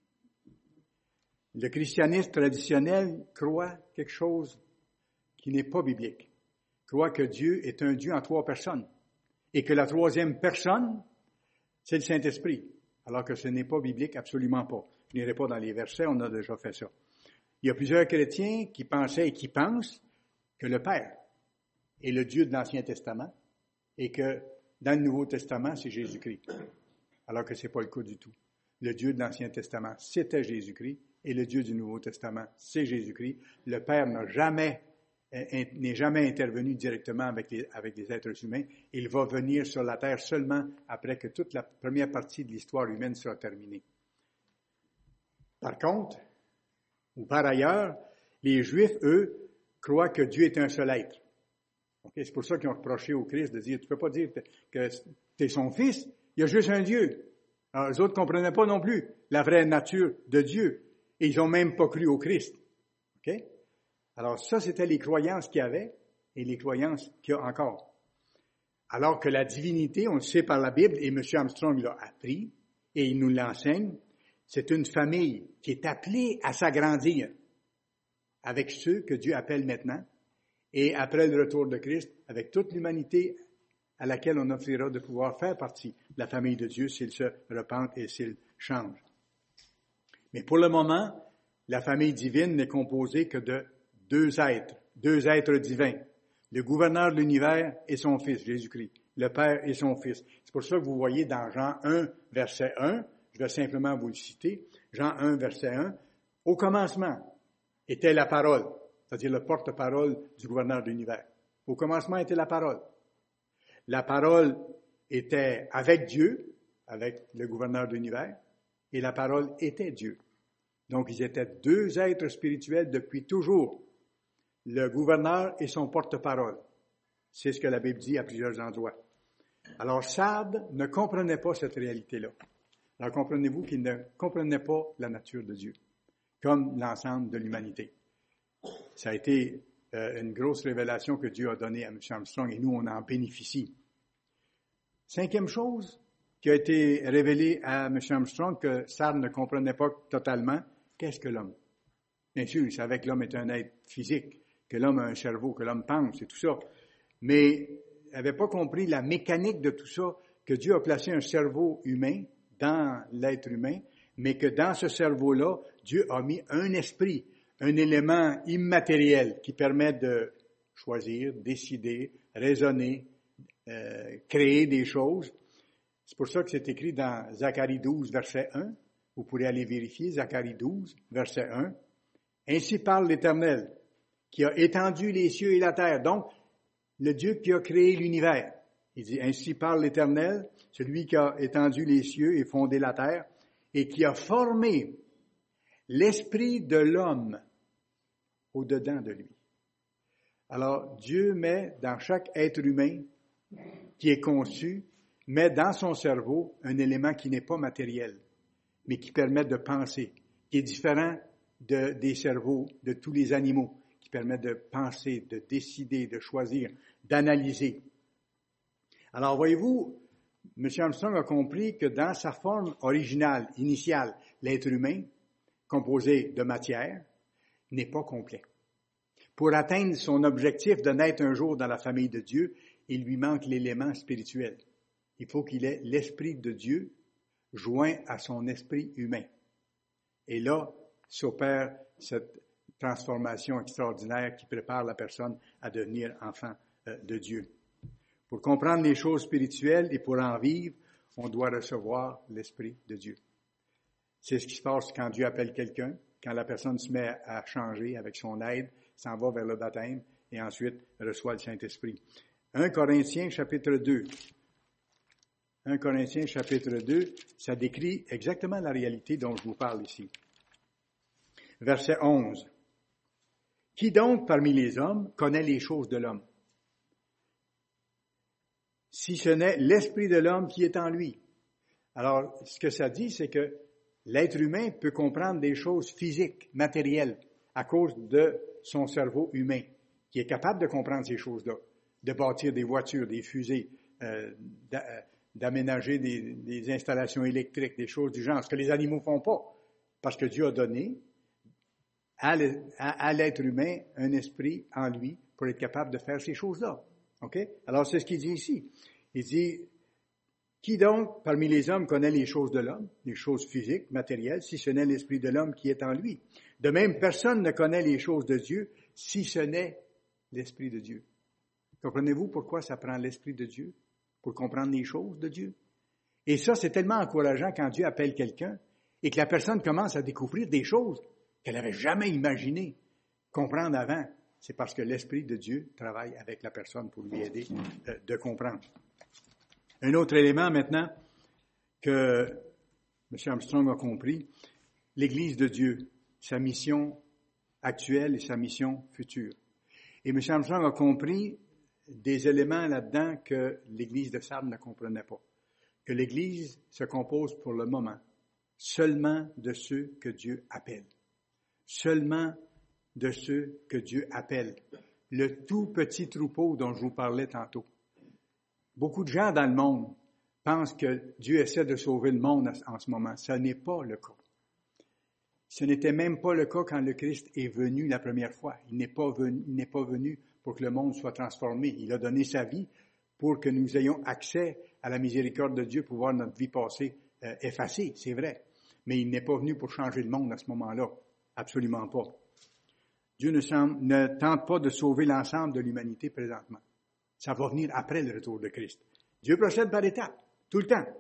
Le christianisme traditionnel croit quelque chose qui n'est pas biblique. Croit que Dieu est un Dieu en trois personnes et que la troisième personne, c'est le Saint-Esprit, alors que ce n'est pas biblique, absolument pas. Je n'irai pas dans les versets, on a déjà fait ça. Il y a plusieurs chrétiens qui pensaient et qui pensent que le Père est le Dieu de l'Ancien Testament et que dans le Nouveau Testament, c'est Jésus-Christ, alors que ce n'est pas le cas du tout. Le Dieu de l'Ancien Testament, c'était Jésus-Christ, et le Dieu du Nouveau Testament, c'est Jésus-Christ. Le Père n'a jamais, n'est jamais intervenu directement avec les, avec les êtres humains. Il va venir sur la terre seulement après que toute la première partie de l'histoire humaine sera terminée. Par contre, ou par ailleurs, les Juifs, eux, croient que Dieu est un seul être. Okay? C'est pour ça qu'ils ont reproché au Christ de dire, tu ne peux pas dire que tu es son fils, il y a juste un Dieu. Alors, les autres ne comprenaient pas non plus la vraie nature de Dieu. Et ils n'ont même pas cru au Christ. Okay? Alors ça, c'était les croyances qu'il y avait et les croyances qu'il y a encore. Alors que la divinité, on le sait par la Bible, et M. Armstrong l'a appris, et il nous l'enseigne, c'est une famille qui est appelée à s'agrandir avec ceux que Dieu appelle maintenant, et après le retour de Christ, avec toute l'humanité à laquelle on offrira de pouvoir faire partie de la famille de Dieu s'ils se repentent et s'ils changent. Mais pour le moment, la famille divine n'est composée que de deux êtres, deux êtres divins. Le gouverneur de l'univers et son Fils, Jésus-Christ. Le Père et son Fils. C'est pour ça que vous voyez dans Jean un, verset un, je vais simplement vous le citer, Jean un, verset un, « Au commencement était la parole », c'est-à-dire le porte-parole du gouverneur de l'univers. Au commencement était la parole. La parole était avec Dieu, avec le gouverneur de l'univers, et la parole était Dieu. Donc, ils étaient deux êtres spirituels depuis toujours. Le gouverneur et son porte-parole. C'est ce que la Bible dit à plusieurs endroits. Alors, Sardes ne comprenait pas cette réalité-là. Alors, comprenez-vous qu'il ne comprenait pas la nature de Dieu, comme l'ensemble de l'humanité. Ça a été euh, une grosse révélation que Dieu a donnée à M. Armstrong, et nous, on en bénéficie. Cinquième chose qui a été révélée à M. Armstrong, que Sardes ne comprenait pas totalement, qu'est-ce que l'homme? Bien sûr, il savait que l'homme est un être physique, que l'homme a un cerveau, que l'homme pense, et tout ça. Mais il n'avait pas compris la mécanique de tout ça, que Dieu a placé un cerveau humain dans l'être humain, mais que dans ce cerveau-là, Dieu a mis un esprit, un élément immatériel qui permet de choisir, décider, raisonner, euh, créer des choses. C'est pour ça que c'est écrit dans Zacharie douze, verset un. Vous pourrez aller vérifier, Zacharie douze, verset un. Ainsi parle l'Éternel, qui a étendu les cieux et la terre. Donc, le Dieu qui a créé l'univers. Il dit, ainsi parle l'Éternel, celui qui a étendu les cieux et fondé la terre, et qui a formé l'esprit de l'homme au-dedans de lui. Alors, Dieu met dans chaque être humain qui est conçu, met dans son cerveau un élément qui n'est pas matériel, mais qui permet de penser, qui est différent de, des cerveaux de tous les animaux, qui permet de penser, de décider, de choisir, d'analyser. Alors, voyez-vous, M. Armstrong a compris que dans sa forme originale, initiale, l'être humain, composé de matière, n'est pas complet. Pour atteindre son objectif de naître un jour dans la famille de Dieu, il lui manque l'élément spirituel. Il faut qu'il ait l'Esprit de Dieu joint à son esprit humain. Et là, s'opère cette transformation extraordinaire qui prépare la personne à devenir enfant de Dieu. Pour comprendre les choses spirituelles et pour en vivre, on doit recevoir l'Esprit de Dieu. C'est ce qui se passe quand Dieu appelle quelqu'un, quand la personne se met à changer avec son aide, s'en va vers le baptême et ensuite reçoit le Saint-Esprit. un Corinthiens chapitre deux. un Corinthiens chapitre deux, ça décrit exactement la réalité dont je vous parle ici. Verset onze. Qui donc parmi les hommes connaît les choses de l'homme? Si ce n'est l'esprit de l'homme qui est en lui. Alors, ce que ça dit, c'est que l'être humain peut comprendre des choses physiques, matérielles, à cause de son cerveau humain, qui est capable de comprendre ces choses-là, de bâtir des voitures, des fusées, euh, d'aménager des, des installations électriques, des choses du genre, ce que les animaux font pas, parce que Dieu a donné à, le, à, à l'être humain un esprit en lui pour être capable de faire ces choses-là. OK? Alors, c'est ce qu'il dit ici. Il dit, qui donc, parmi les hommes, connaît les choses de l'homme, les choses physiques, matérielles, si ce n'est l'esprit de l'homme qui est en lui? De même, personne ne connaît les choses de Dieu, si ce n'est l'esprit de Dieu. Comprenez-vous pourquoi ça prend l'esprit de Dieu? Pour comprendre les choses de Dieu. Et ça, c'est tellement encourageant quand Dieu appelle quelqu'un et que la personne commence à découvrir des choses qu'elle n'avait jamais imaginées comprendre avant. C'est parce que l'Esprit de Dieu travaille avec la personne pour lui aider de, de comprendre. Un autre élément maintenant que M. Armstrong a compris, l'Église de Dieu, sa mission actuelle et sa mission future. Et M. Armstrong a compris des éléments là-dedans que l'Église de Sardes ne comprenait pas. Que l'Église se compose pour le moment seulement de ceux que Dieu appelle. Seulement de ceux que Dieu appelle. Le tout petit troupeau dont je vous parlais tantôt. Beaucoup de gens dans le monde pensent que Dieu essaie de sauver le monde en ce moment. Ce n'est pas le cas. Ce n'était même pas le cas quand le Christ est venu la première fois. Il n'est pas venu, il n'est pas venu pour que le monde soit transformé. Il a donné sa vie pour que nous ayons accès à la miséricorde de Dieu pour voir notre vie passée euh, effacée, c'est vrai. Mais il n'est pas venu pour changer le monde à ce moment-là. Absolument pas. Dieu ne, semble, ne tente pas de sauver l'ensemble de l'humanité présentement. Ça va venir après le retour de Christ. Dieu procède par étapes, tout le temps.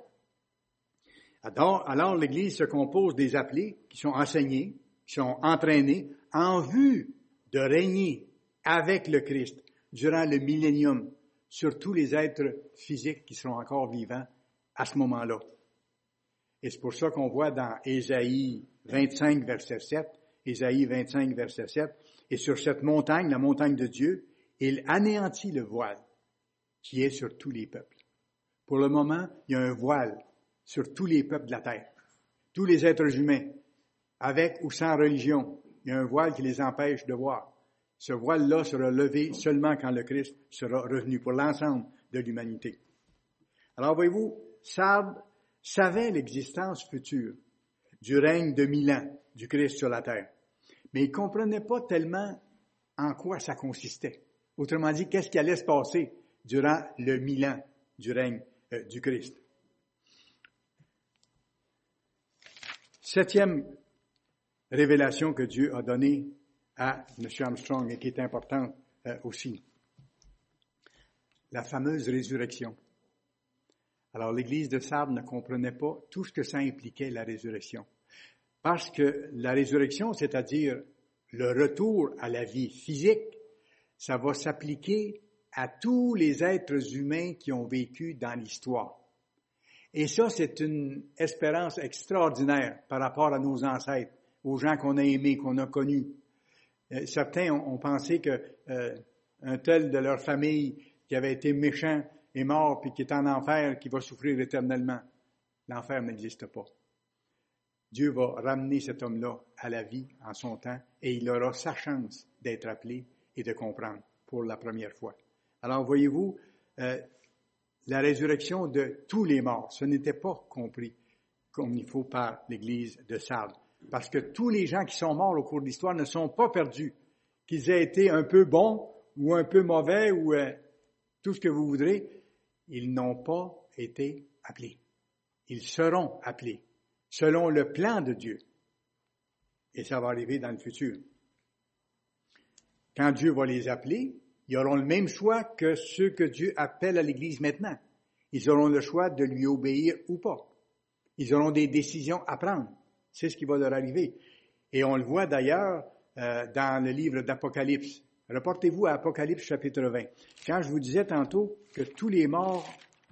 Alors, alors l'Église se compose des appelés qui sont enseignés, qui sont entraînés en vue de régner avec le Christ durant le millénium sur tous les êtres physiques qui seront encore vivants à ce moment-là. Et c'est pour ça qu'on voit dans Ésaïe vingt-cinq, verset sept, Ésaïe vingt-cinq, verset sept, et sur cette montagne, la montagne de Dieu, il anéantit le voile qui est sur tous les peuples. Pour le moment, il y a un voile sur tous les peuples de la terre, tous les êtres humains, avec ou sans religion. Il y a un voile qui les empêche de voir. Ce voile-là sera levé seulement quand le Christ sera revenu pour l'ensemble de l'humanité. Alors, voyez-vous, Sardes savait l'existence future du règne de mille ans du Christ sur la terre, mais il ne comprenait pas tellement en quoi ça consistait. Autrement dit, qu'est-ce qui allait se passer durant le mille ans du règne euh, du Christ. Septième révélation que Dieu a donnée à M. Armstrong et qui est importante euh, aussi. La fameuse résurrection. Alors, l'Église de Sardes ne comprenait pas tout ce que ça impliquait, la résurrection. Parce que la résurrection, c'est-à-dire le retour à la vie physique, ça va s'appliquer à tous les êtres humains qui ont vécu dans l'histoire. Et ça, c'est une espérance extraordinaire par rapport à nos ancêtres, aux gens qu'on a aimés, qu'on a connus. Euh, certains ont, ont pensé que euh, un tel de leur famille qui avait été méchant est mort puis qui est en enfer, qui va souffrir éternellement. L'enfer n'existe pas. Dieu va ramener cet homme-là à la vie en son temps et il aura sa chance d'être appelé et de comprendre pour la première fois. Alors, voyez-vous, euh, la résurrection de tous les morts, ce n'était pas compris comme il faut par l'Église de Sardes. Parce que tous les gens qui sont morts au cours de l'histoire ne sont pas perdus. Qu'ils aient été un peu bons ou un peu mauvais ou euh, tout ce que vous voudrez, ils n'ont pas été appelés. Ils seront appelés selon le plan de Dieu. Et ça va arriver dans le futur. Quand Dieu va les appeler, ils auront le même choix que ceux que Dieu appelle à l'Église maintenant. Ils auront le choix de lui obéir ou pas. Ils auront des décisions à prendre. C'est ce qui va leur arriver. Et on le voit d'ailleurs euh, dans le livre d'Apocalypse. Reportez-vous à Apocalypse chapitre vingt. Quand je vous disais tantôt que tous les morts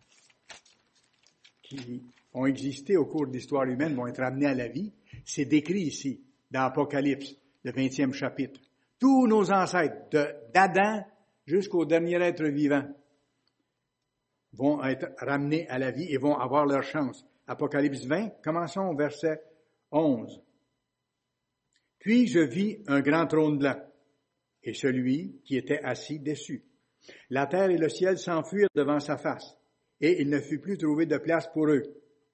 qui ont existé au cours de l'histoire humaine vont être ramenés à la vie, c'est décrit ici, dans Apocalypse, le vingtième chapitre. Tous nos ancêtres, de, d'Adam jusqu'au dernier être vivant, vont être ramenés à la vie et vont avoir leur chance. Apocalypse vingt, commençons au verset onze. Puis je vis un grand trône blanc, et celui qui était assis dessus. La terre et le ciel s'enfuirent devant sa face, et il ne fut plus trouvé de place pour eux.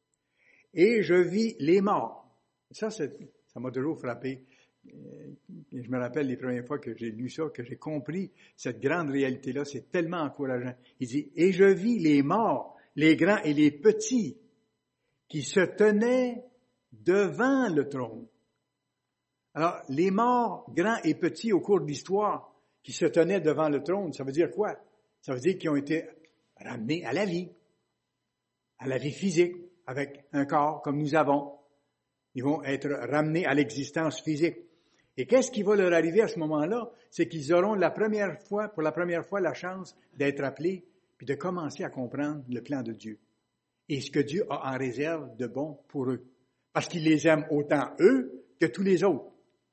Et je vis les morts. Ça, c'est, ça m'a toujours frappé. Et je me rappelle les premières fois que j'ai lu ça, que j'ai compris cette grande réalité-là, c'est tellement encourageant. Il dit, et je vis les morts, les grands et les petits, qui se tenaient devant le trône. Alors, les morts, grands et petits au cours de l'histoire, qui se tenaient devant le trône, ça veut dire quoi? Ça veut dire qu'ils ont été ramenés à la vie, à la vie physique, avec un corps comme nous avons. Ils vont être ramenés à l'existence physique. Et qu'est-ce qui va leur arriver à ce moment-là? C'est qu'ils auront la première fois, pour la première fois, la chance d'être appelés, puis de commencer à comprendre le plan de Dieu. Et ce que Dieu a en réserve de bon pour eux. Parce qu'il les aime autant eux que tous les autres.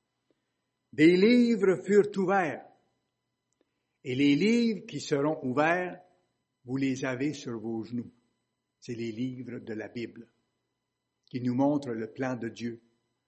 Des livres furent ouverts. Et les livres qui seront ouverts, vous les avez sur vos genoux. C'est les livres de la Bible qui nous montrent le plan de Dieu.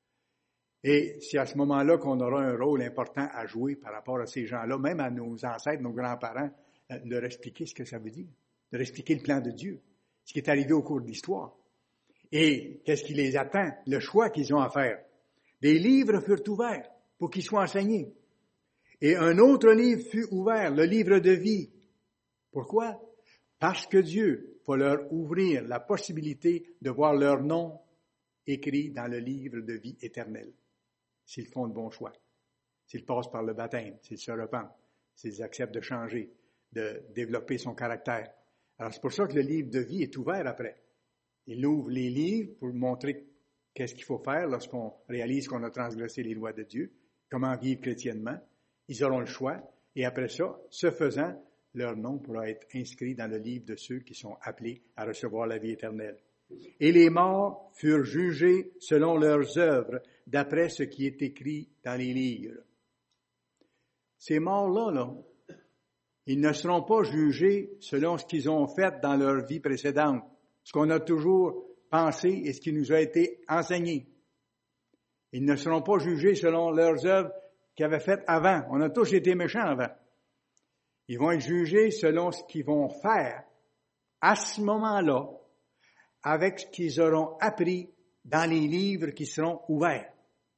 Et c'est à ce moment-là qu'on aura un rôle important à jouer par rapport à ces gens-là, même à nos ancêtres, nos grands-parents, de leur expliquer ce que ça veut dire, de leur expliquer le plan de Dieu, ce qui est arrivé au cours de l'histoire. Et qu'est-ce qui les attend? Le choix qu'ils ont à faire. Des livres furent ouverts pour qu'ils soient enseignés. Et un autre livre fut ouvert, le livre de vie. Pourquoi? Parce que Dieu va leur ouvrir la possibilité de voir leur nom écrit dans le livre de vie éternelle, s'ils font le bon choix, s'ils passent par le baptême, s'ils se repentent, s'ils acceptent de changer, de développer son caractère. Alors c'est pour ça que le livre de vie est ouvert après. Il ouvre les livres pour montrer qu'est-ce qu'il faut faire lorsqu'on réalise qu'on a transgressé les lois de Dieu, comment vivre chrétiennement. Ils auront le choix, et après ça, ce faisant, leur nom pourra être inscrit dans le livre de ceux qui sont appelés à recevoir la vie éternelle. Et les morts furent jugés selon leurs œuvres, d'après ce qui est écrit dans les livres. Ces morts-là, là, ils ne seront pas jugés selon ce qu'ils ont fait dans leur vie précédente, ce qu'on a toujours pensé et ce qui nous a été enseigné. Ils ne seront pas jugés selon leurs œuvres qu'ils avaient faites avant. On a tous été méchants avant. Ils vont être jugés selon ce qu'ils vont faire à ce moment-là, avec ce qu'ils auront appris dans les livres qui seront ouverts.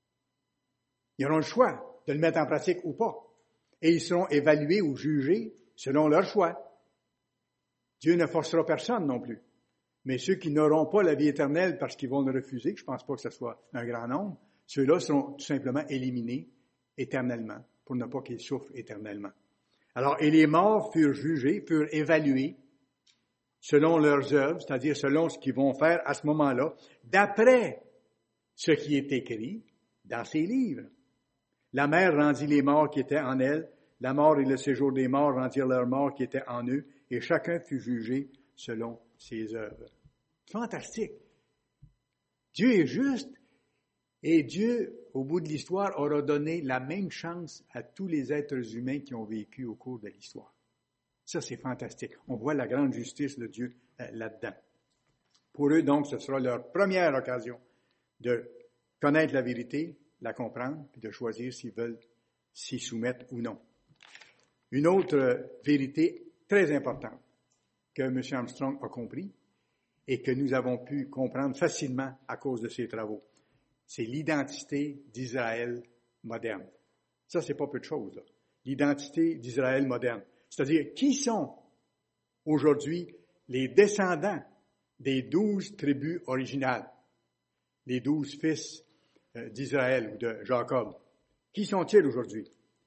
Ils auront le choix de le mettre en pratique ou pas. Et ils seront évalués ou jugés selon leur choix. Dieu ne forcera personne non plus. Mais ceux qui n'auront pas la vie éternelle parce qu'ils vont le refuser, je ne pense pas que ce soit un grand nombre, ceux-là seront tout simplement éliminés éternellement, pour ne pas qu'ils souffrent éternellement. Alors, et les morts furent jugés, furent évalués selon leurs œuvres, c'est-à-dire selon ce qu'ils vont faire à ce moment-là, d'après ce qui est écrit dans ces livres. La mer rendit les morts qui étaient en elle. La mort et le séjour des morts rendirent leurs morts qui étaient en eux. Et chacun fut jugé selon ses œuvres. Fantastique. Dieu est juste. Et Dieu, au bout de l'histoire, aura donné la même chance à tous les êtres humains qui ont vécu au cours de l'histoire. Ça, c'est fantastique. On voit la grande justice de Dieu euh, là-dedans. Pour eux, donc, ce sera leur première occasion de connaître la vérité, la comprendre, et de choisir s'ils veulent s'y soumettre ou non. Une autre euh, vérité très importante que M. Armstrong a compris et que nous avons pu comprendre facilement à cause de ses travaux, c'est l'identité d'Israël moderne. Ça, c'est pas peu de choses, là. L'identité d'Israël moderne. C'est-à-dire, qui sont aujourd'hui les descendants des douze tribus originales, les douze fils euh, d'Israël ou de Jacob? Qui sont-ils aujourd'hui?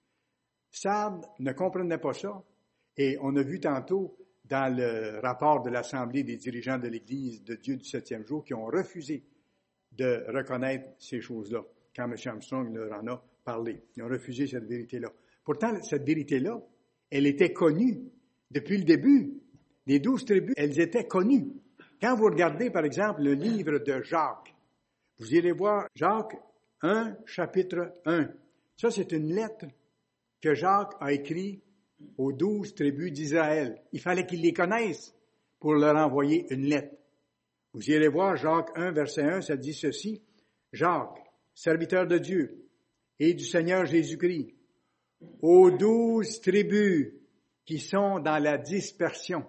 Sardes ne comprenait pas ça, et on a vu tantôt dans le rapport de l'Assemblée des dirigeants de l'Église de Dieu du septième jour qui ont refusé de reconnaître ces choses-là, quand M. Armstrong leur en a parlé. Ils ont refusé cette vérité-là. Pourtant, cette vérité-là, elle était connue depuis le début. Les douze tribus, elles étaient connues. Quand vous regardez, par exemple, le livre de Jacques, vous irez voir Jacques un, chapitre un. Ça, c'est une lettre que Jacques a écrite aux douze tribus d'Israël. Il fallait qu'ils les connaissent pour leur envoyer une lettre. Vous irez voir Jacques un, verset un, ça dit ceci. Jacques, serviteur de Dieu et du Seigneur Jésus-Christ, aux douze tribus qui sont dans la dispersion.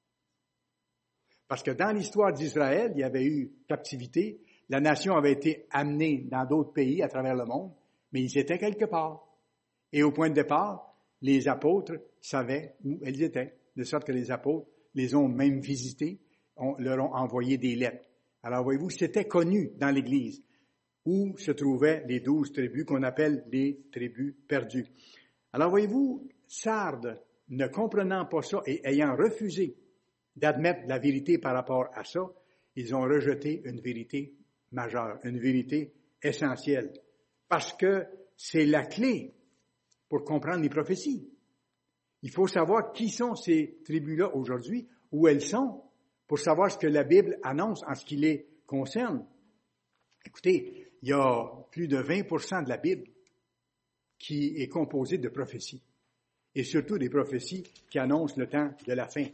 Parce que dans l'histoire d'Israël, il y avait eu captivité, la nation avait été amenée dans d'autres pays à travers le monde, mais ils étaient quelque part. Et au point de départ, les apôtres savaient où elles étaient, de sorte que les apôtres les ont même visités, on, leur ont envoyé des lettres. Alors, voyez-vous, c'était connu dans l'Église où se trouvaient les douze tribus qu'on appelle les tribus perdues. Alors, voyez-vous, Sardes, ne comprenant pas ça et ayant refusé d'admettre la vérité par rapport à ça, ils ont rejeté une vérité majeure, une vérité essentielle, parce que c'est la clé pour comprendre les prophéties. Il faut savoir qui sont ces tribus-là aujourd'hui, où elles sont, pour savoir ce que la Bible annonce en ce qui les concerne. Écoutez, il y a plus de vingt pour cent de la Bible qui est composée de prophéties, et surtout des prophéties qui annoncent le temps de la fin,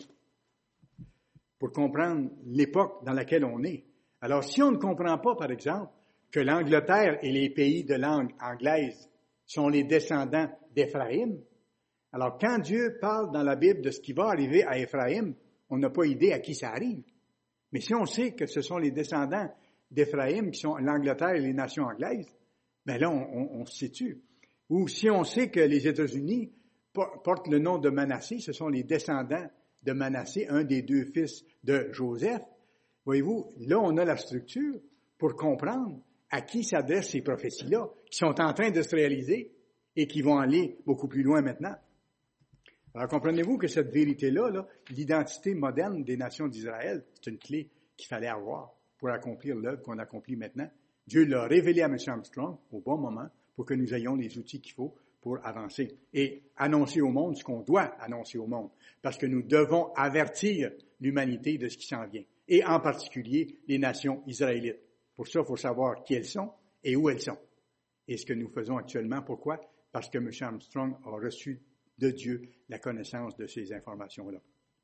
pour comprendre l'époque dans laquelle on est. Alors, si on ne comprend pas, par exemple, que l'Angleterre et les pays de langue anglaise sont les descendants d'Éphraïm, alors quand Dieu parle dans la Bible de ce qui va arriver à Éphraïm, on n'a pas idée à qui ça arrive. Mais si on sait que ce sont les descendants d'Éphraïm qui sont l'Angleterre et les nations anglaises, bien là, on, on, on se situe. Ou si on sait que les États-Unis portent le nom de Manassé, ce sont les descendants de Manassé, un des deux fils de Joseph. Voyez-vous, là, on a la structure pour comprendre à qui s'adressent ces prophéties-là, qui sont en train de se réaliser et qui vont aller beaucoup plus loin maintenant. Alors, comprenez-vous que cette vérité-là, là, l'identité moderne des nations d'Israël, c'est une clé qu'il fallait avoir pour accomplir l'œuvre qu'on accomplit maintenant. Dieu l'a révélé à M. Armstrong au bon moment pour que nous ayons les outils qu'il faut pour avancer et annoncer au monde ce qu'on doit annoncer au monde, parce que nous devons avertir l'humanité de ce qui s'en vient, et en particulier les nations israélites. Pour ça, il faut savoir qui elles sont et où elles sont. Et ce que nous faisons actuellement, pourquoi? Parce que M. Armstrong a reçu de Dieu la connaissance de ces informations-là.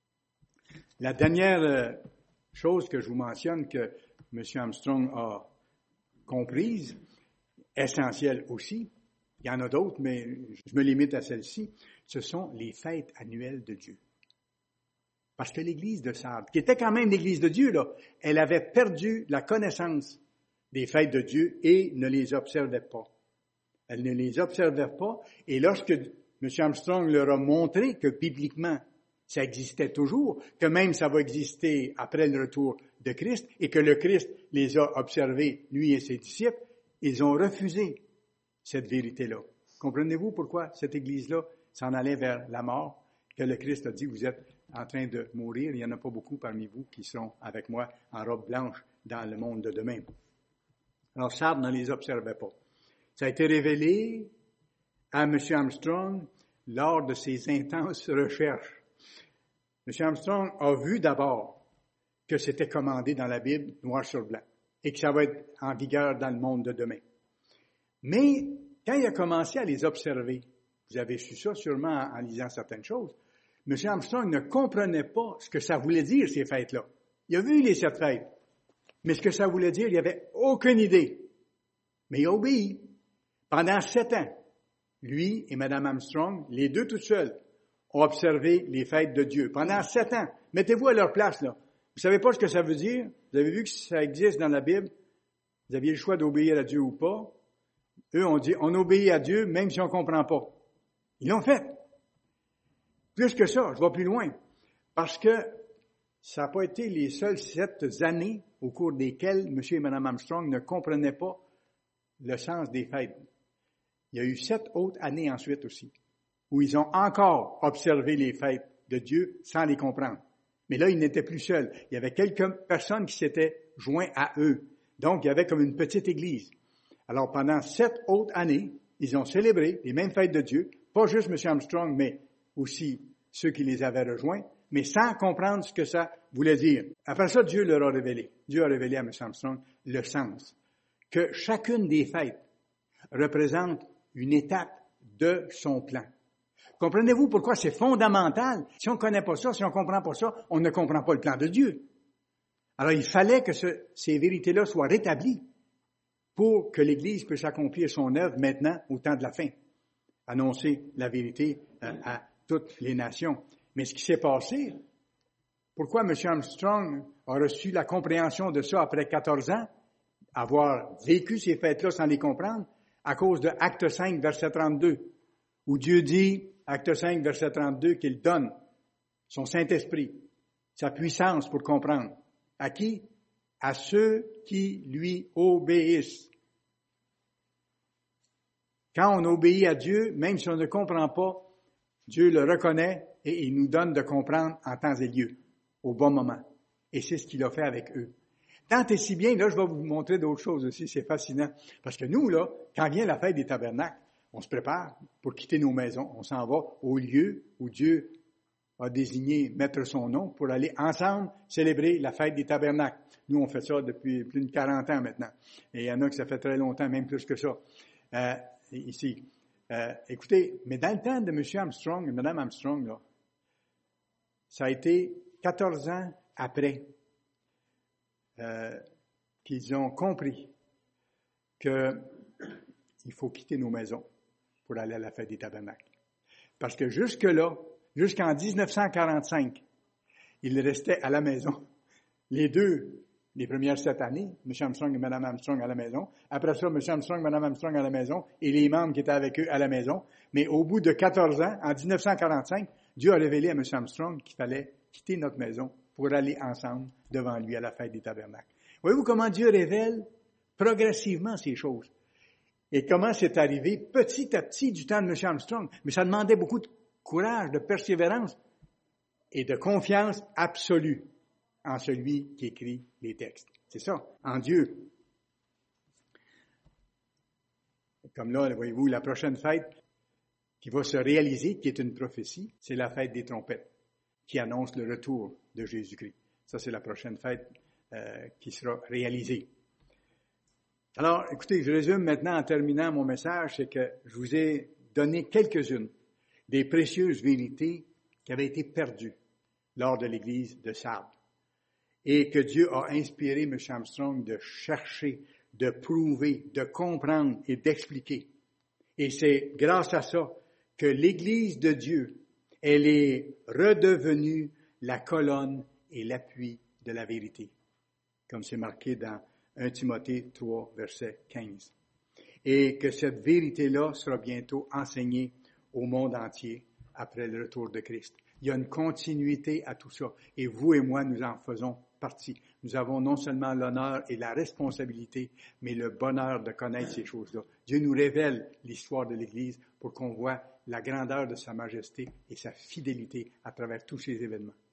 La dernière chose que je vous mentionne que M. Armstrong a comprise, essentielle aussi, il y en a d'autres, mais je me limite à celle-ci, ce sont les fêtes annuelles de Dieu. Parce que l'Église de Sardes, qui était quand même l'Église de Dieu, là, elle avait perdu la connaissance des fêtes de Dieu et ne les observait pas. Elle ne les observait pas, et lorsque M. Armstrong leur a montré que bibliquement, ça existait toujours, que même ça va exister après le retour de Christ, et que le Christ les a observés, lui et ses disciples, ils ont refusé cette vérité-là. Comprenez-vous pourquoi cette Église-là s'en allait vers la mort, que le Christ a dit, vous êtes en train de mourir, il n'y en a pas beaucoup parmi vous qui seront avec moi en robe blanche dans le monde de demain. Alors, Sardes ne les observait pas. Ça a été révélé à M. Armstrong lors de ses intenses recherches. M. Armstrong a vu d'abord que c'était commandé dans la Bible, noir sur blanc, et que ça va être en vigueur dans le monde de demain. Mais quand il a commencé à les observer, vous avez su ça sûrement en, en lisant certaines choses, M. Armstrong ne comprenait pas ce que ça voulait dire, ces fêtes-là. Il a vu les sept fêtes, mais ce que ça voulait dire, il n'avait aucune idée. Mais il a obéi. Pendant sept ans, lui et Mme Armstrong, les deux tout seuls, ont observé les fêtes de Dieu. Pendant sept ans. Mettez-vous à leur place, là. Vous savez pas ce que ça veut dire? Vous avez vu que ça existe dans la Bible? Vous aviez le choix d'obéir à Dieu ou pas. Eux ont dit, on obéit à Dieu même si on ne comprend pas. Ils l'ont fait. Plus que ça, je vais plus loin. Parce que ça n'a pas été les seules sept années au cours desquelles M. et Mme Armstrong ne comprenaient pas le sens des fêtes. Il y a eu sept autres années ensuite aussi, où ils ont encore observé les fêtes de Dieu sans les comprendre. Mais là, ils n'étaient plus seuls. Il y avait quelques personnes qui s'étaient joints à eux. Donc, il y avait comme une petite église. Alors, pendant sept autres années, ils ont célébré les mêmes fêtes de Dieu, pas juste M. Armstrong, mais aussi ceux qui les avaient rejoints, mais sans comprendre ce que ça voulait dire. Après ça, Dieu leur a révélé. Dieu a révélé à M. Armstrong le sens. Que chacune des fêtes représente une étape de son plan. Comprenez-vous pourquoi c'est fondamental? Si on ne connaît pas ça, si on ne comprend pas ça, on ne comprend pas le plan de Dieu. Alors, il fallait que ce, ces vérités-là soient rétablies pour que l'Église puisse accomplir son œuvre maintenant, au temps de la fin. Annoncer la vérité euh, à toutes les nations. Mais ce qui s'est passé, pourquoi M. Armstrong a reçu la compréhension de ça après quatorze ans, avoir vécu ces fêtes-là sans les comprendre, à cause de Acte cinq, verset trente-deux, où Dieu dit, Acte cinq, verset trente-deux, qu'il donne son Saint-Esprit, sa puissance pour comprendre. À qui? À ceux qui lui obéissent. Quand on obéit à Dieu, même si on ne comprend pas, Dieu le reconnaît et il nous donne de comprendre en temps et lieu, au bon moment. Et c'est ce qu'il a fait avec eux. Tant et si bien, là, je vais vous montrer d'autres choses aussi, c'est fascinant. Parce que nous, là, quand vient la fête des tabernacles, on se prépare pour quitter nos maisons. On s'en va au lieu où Dieu a désigné mettre son nom pour aller ensemble célébrer la fête des tabernacles. Nous, on fait ça depuis plus de quarante ans maintenant. Et il y en a que ça fait très longtemps, même plus que ça, euh, ici. Euh, écoutez, mais dans le temps de M. Armstrong et Mme Armstrong, là, ça a été quatorze ans après euh, qu'ils ont compris qu'il faut quitter nos maisons pour aller à la fête des tabernacles. Parce que jusque-là, jusqu'en dix-neuf cent quarante-cinq, ils restaient à la maison. Les deux, les premières sept années, M. Armstrong et Mme Armstrong à la maison. Après ça, M. Armstrong et Mme Armstrong à la maison et les membres qui étaient avec eux à la maison. Mais au bout de quatorze ans, en dix-neuf cent quarante-cinq, Dieu a révélé à M. Armstrong qu'il fallait quitter notre maison pour aller ensemble devant lui à la fête des tabernacles. Voyez-vous comment Dieu révèle progressivement ces choses? Et comment c'est arrivé petit à petit du temps de M. Armstrong. Mais ça demandait beaucoup de courage, de persévérance et de confiance absolue en celui qui écrit les textes. C'est ça, en Dieu. Comme là, voyez-vous, la prochaine fête qui va se réaliser, qui est une prophétie, c'est la fête des trompettes, qui annonce le retour de Jésus-Christ. Ça, c'est la prochaine fête euh, qui sera réalisée. Alors, écoutez, je résume maintenant en terminant mon message, c'est que je vous ai donné quelques-unes des précieuses vérités qui avaient été perdues lors de l'Église de Sardes. Et que Dieu a inspiré M. Armstrong de chercher, de prouver, de comprendre et d'expliquer. Et c'est grâce à ça que l'Église de Dieu, elle est redevenue la colonne et l'appui de la vérité, comme c'est marqué dans premier Timothée trois, verset quinze. Et que cette vérité-là sera bientôt enseignée au monde entier après le retour de Christ. Il y a une continuité à tout ça. Et vous et moi, nous en faisons partie. Nous avons non seulement l'honneur et la responsabilité, mais le bonheur de connaître ces choses-là. Dieu nous révèle l'histoire de l'Église pour qu'on voit la grandeur de sa majesté et sa fidélité à travers tous ces événements.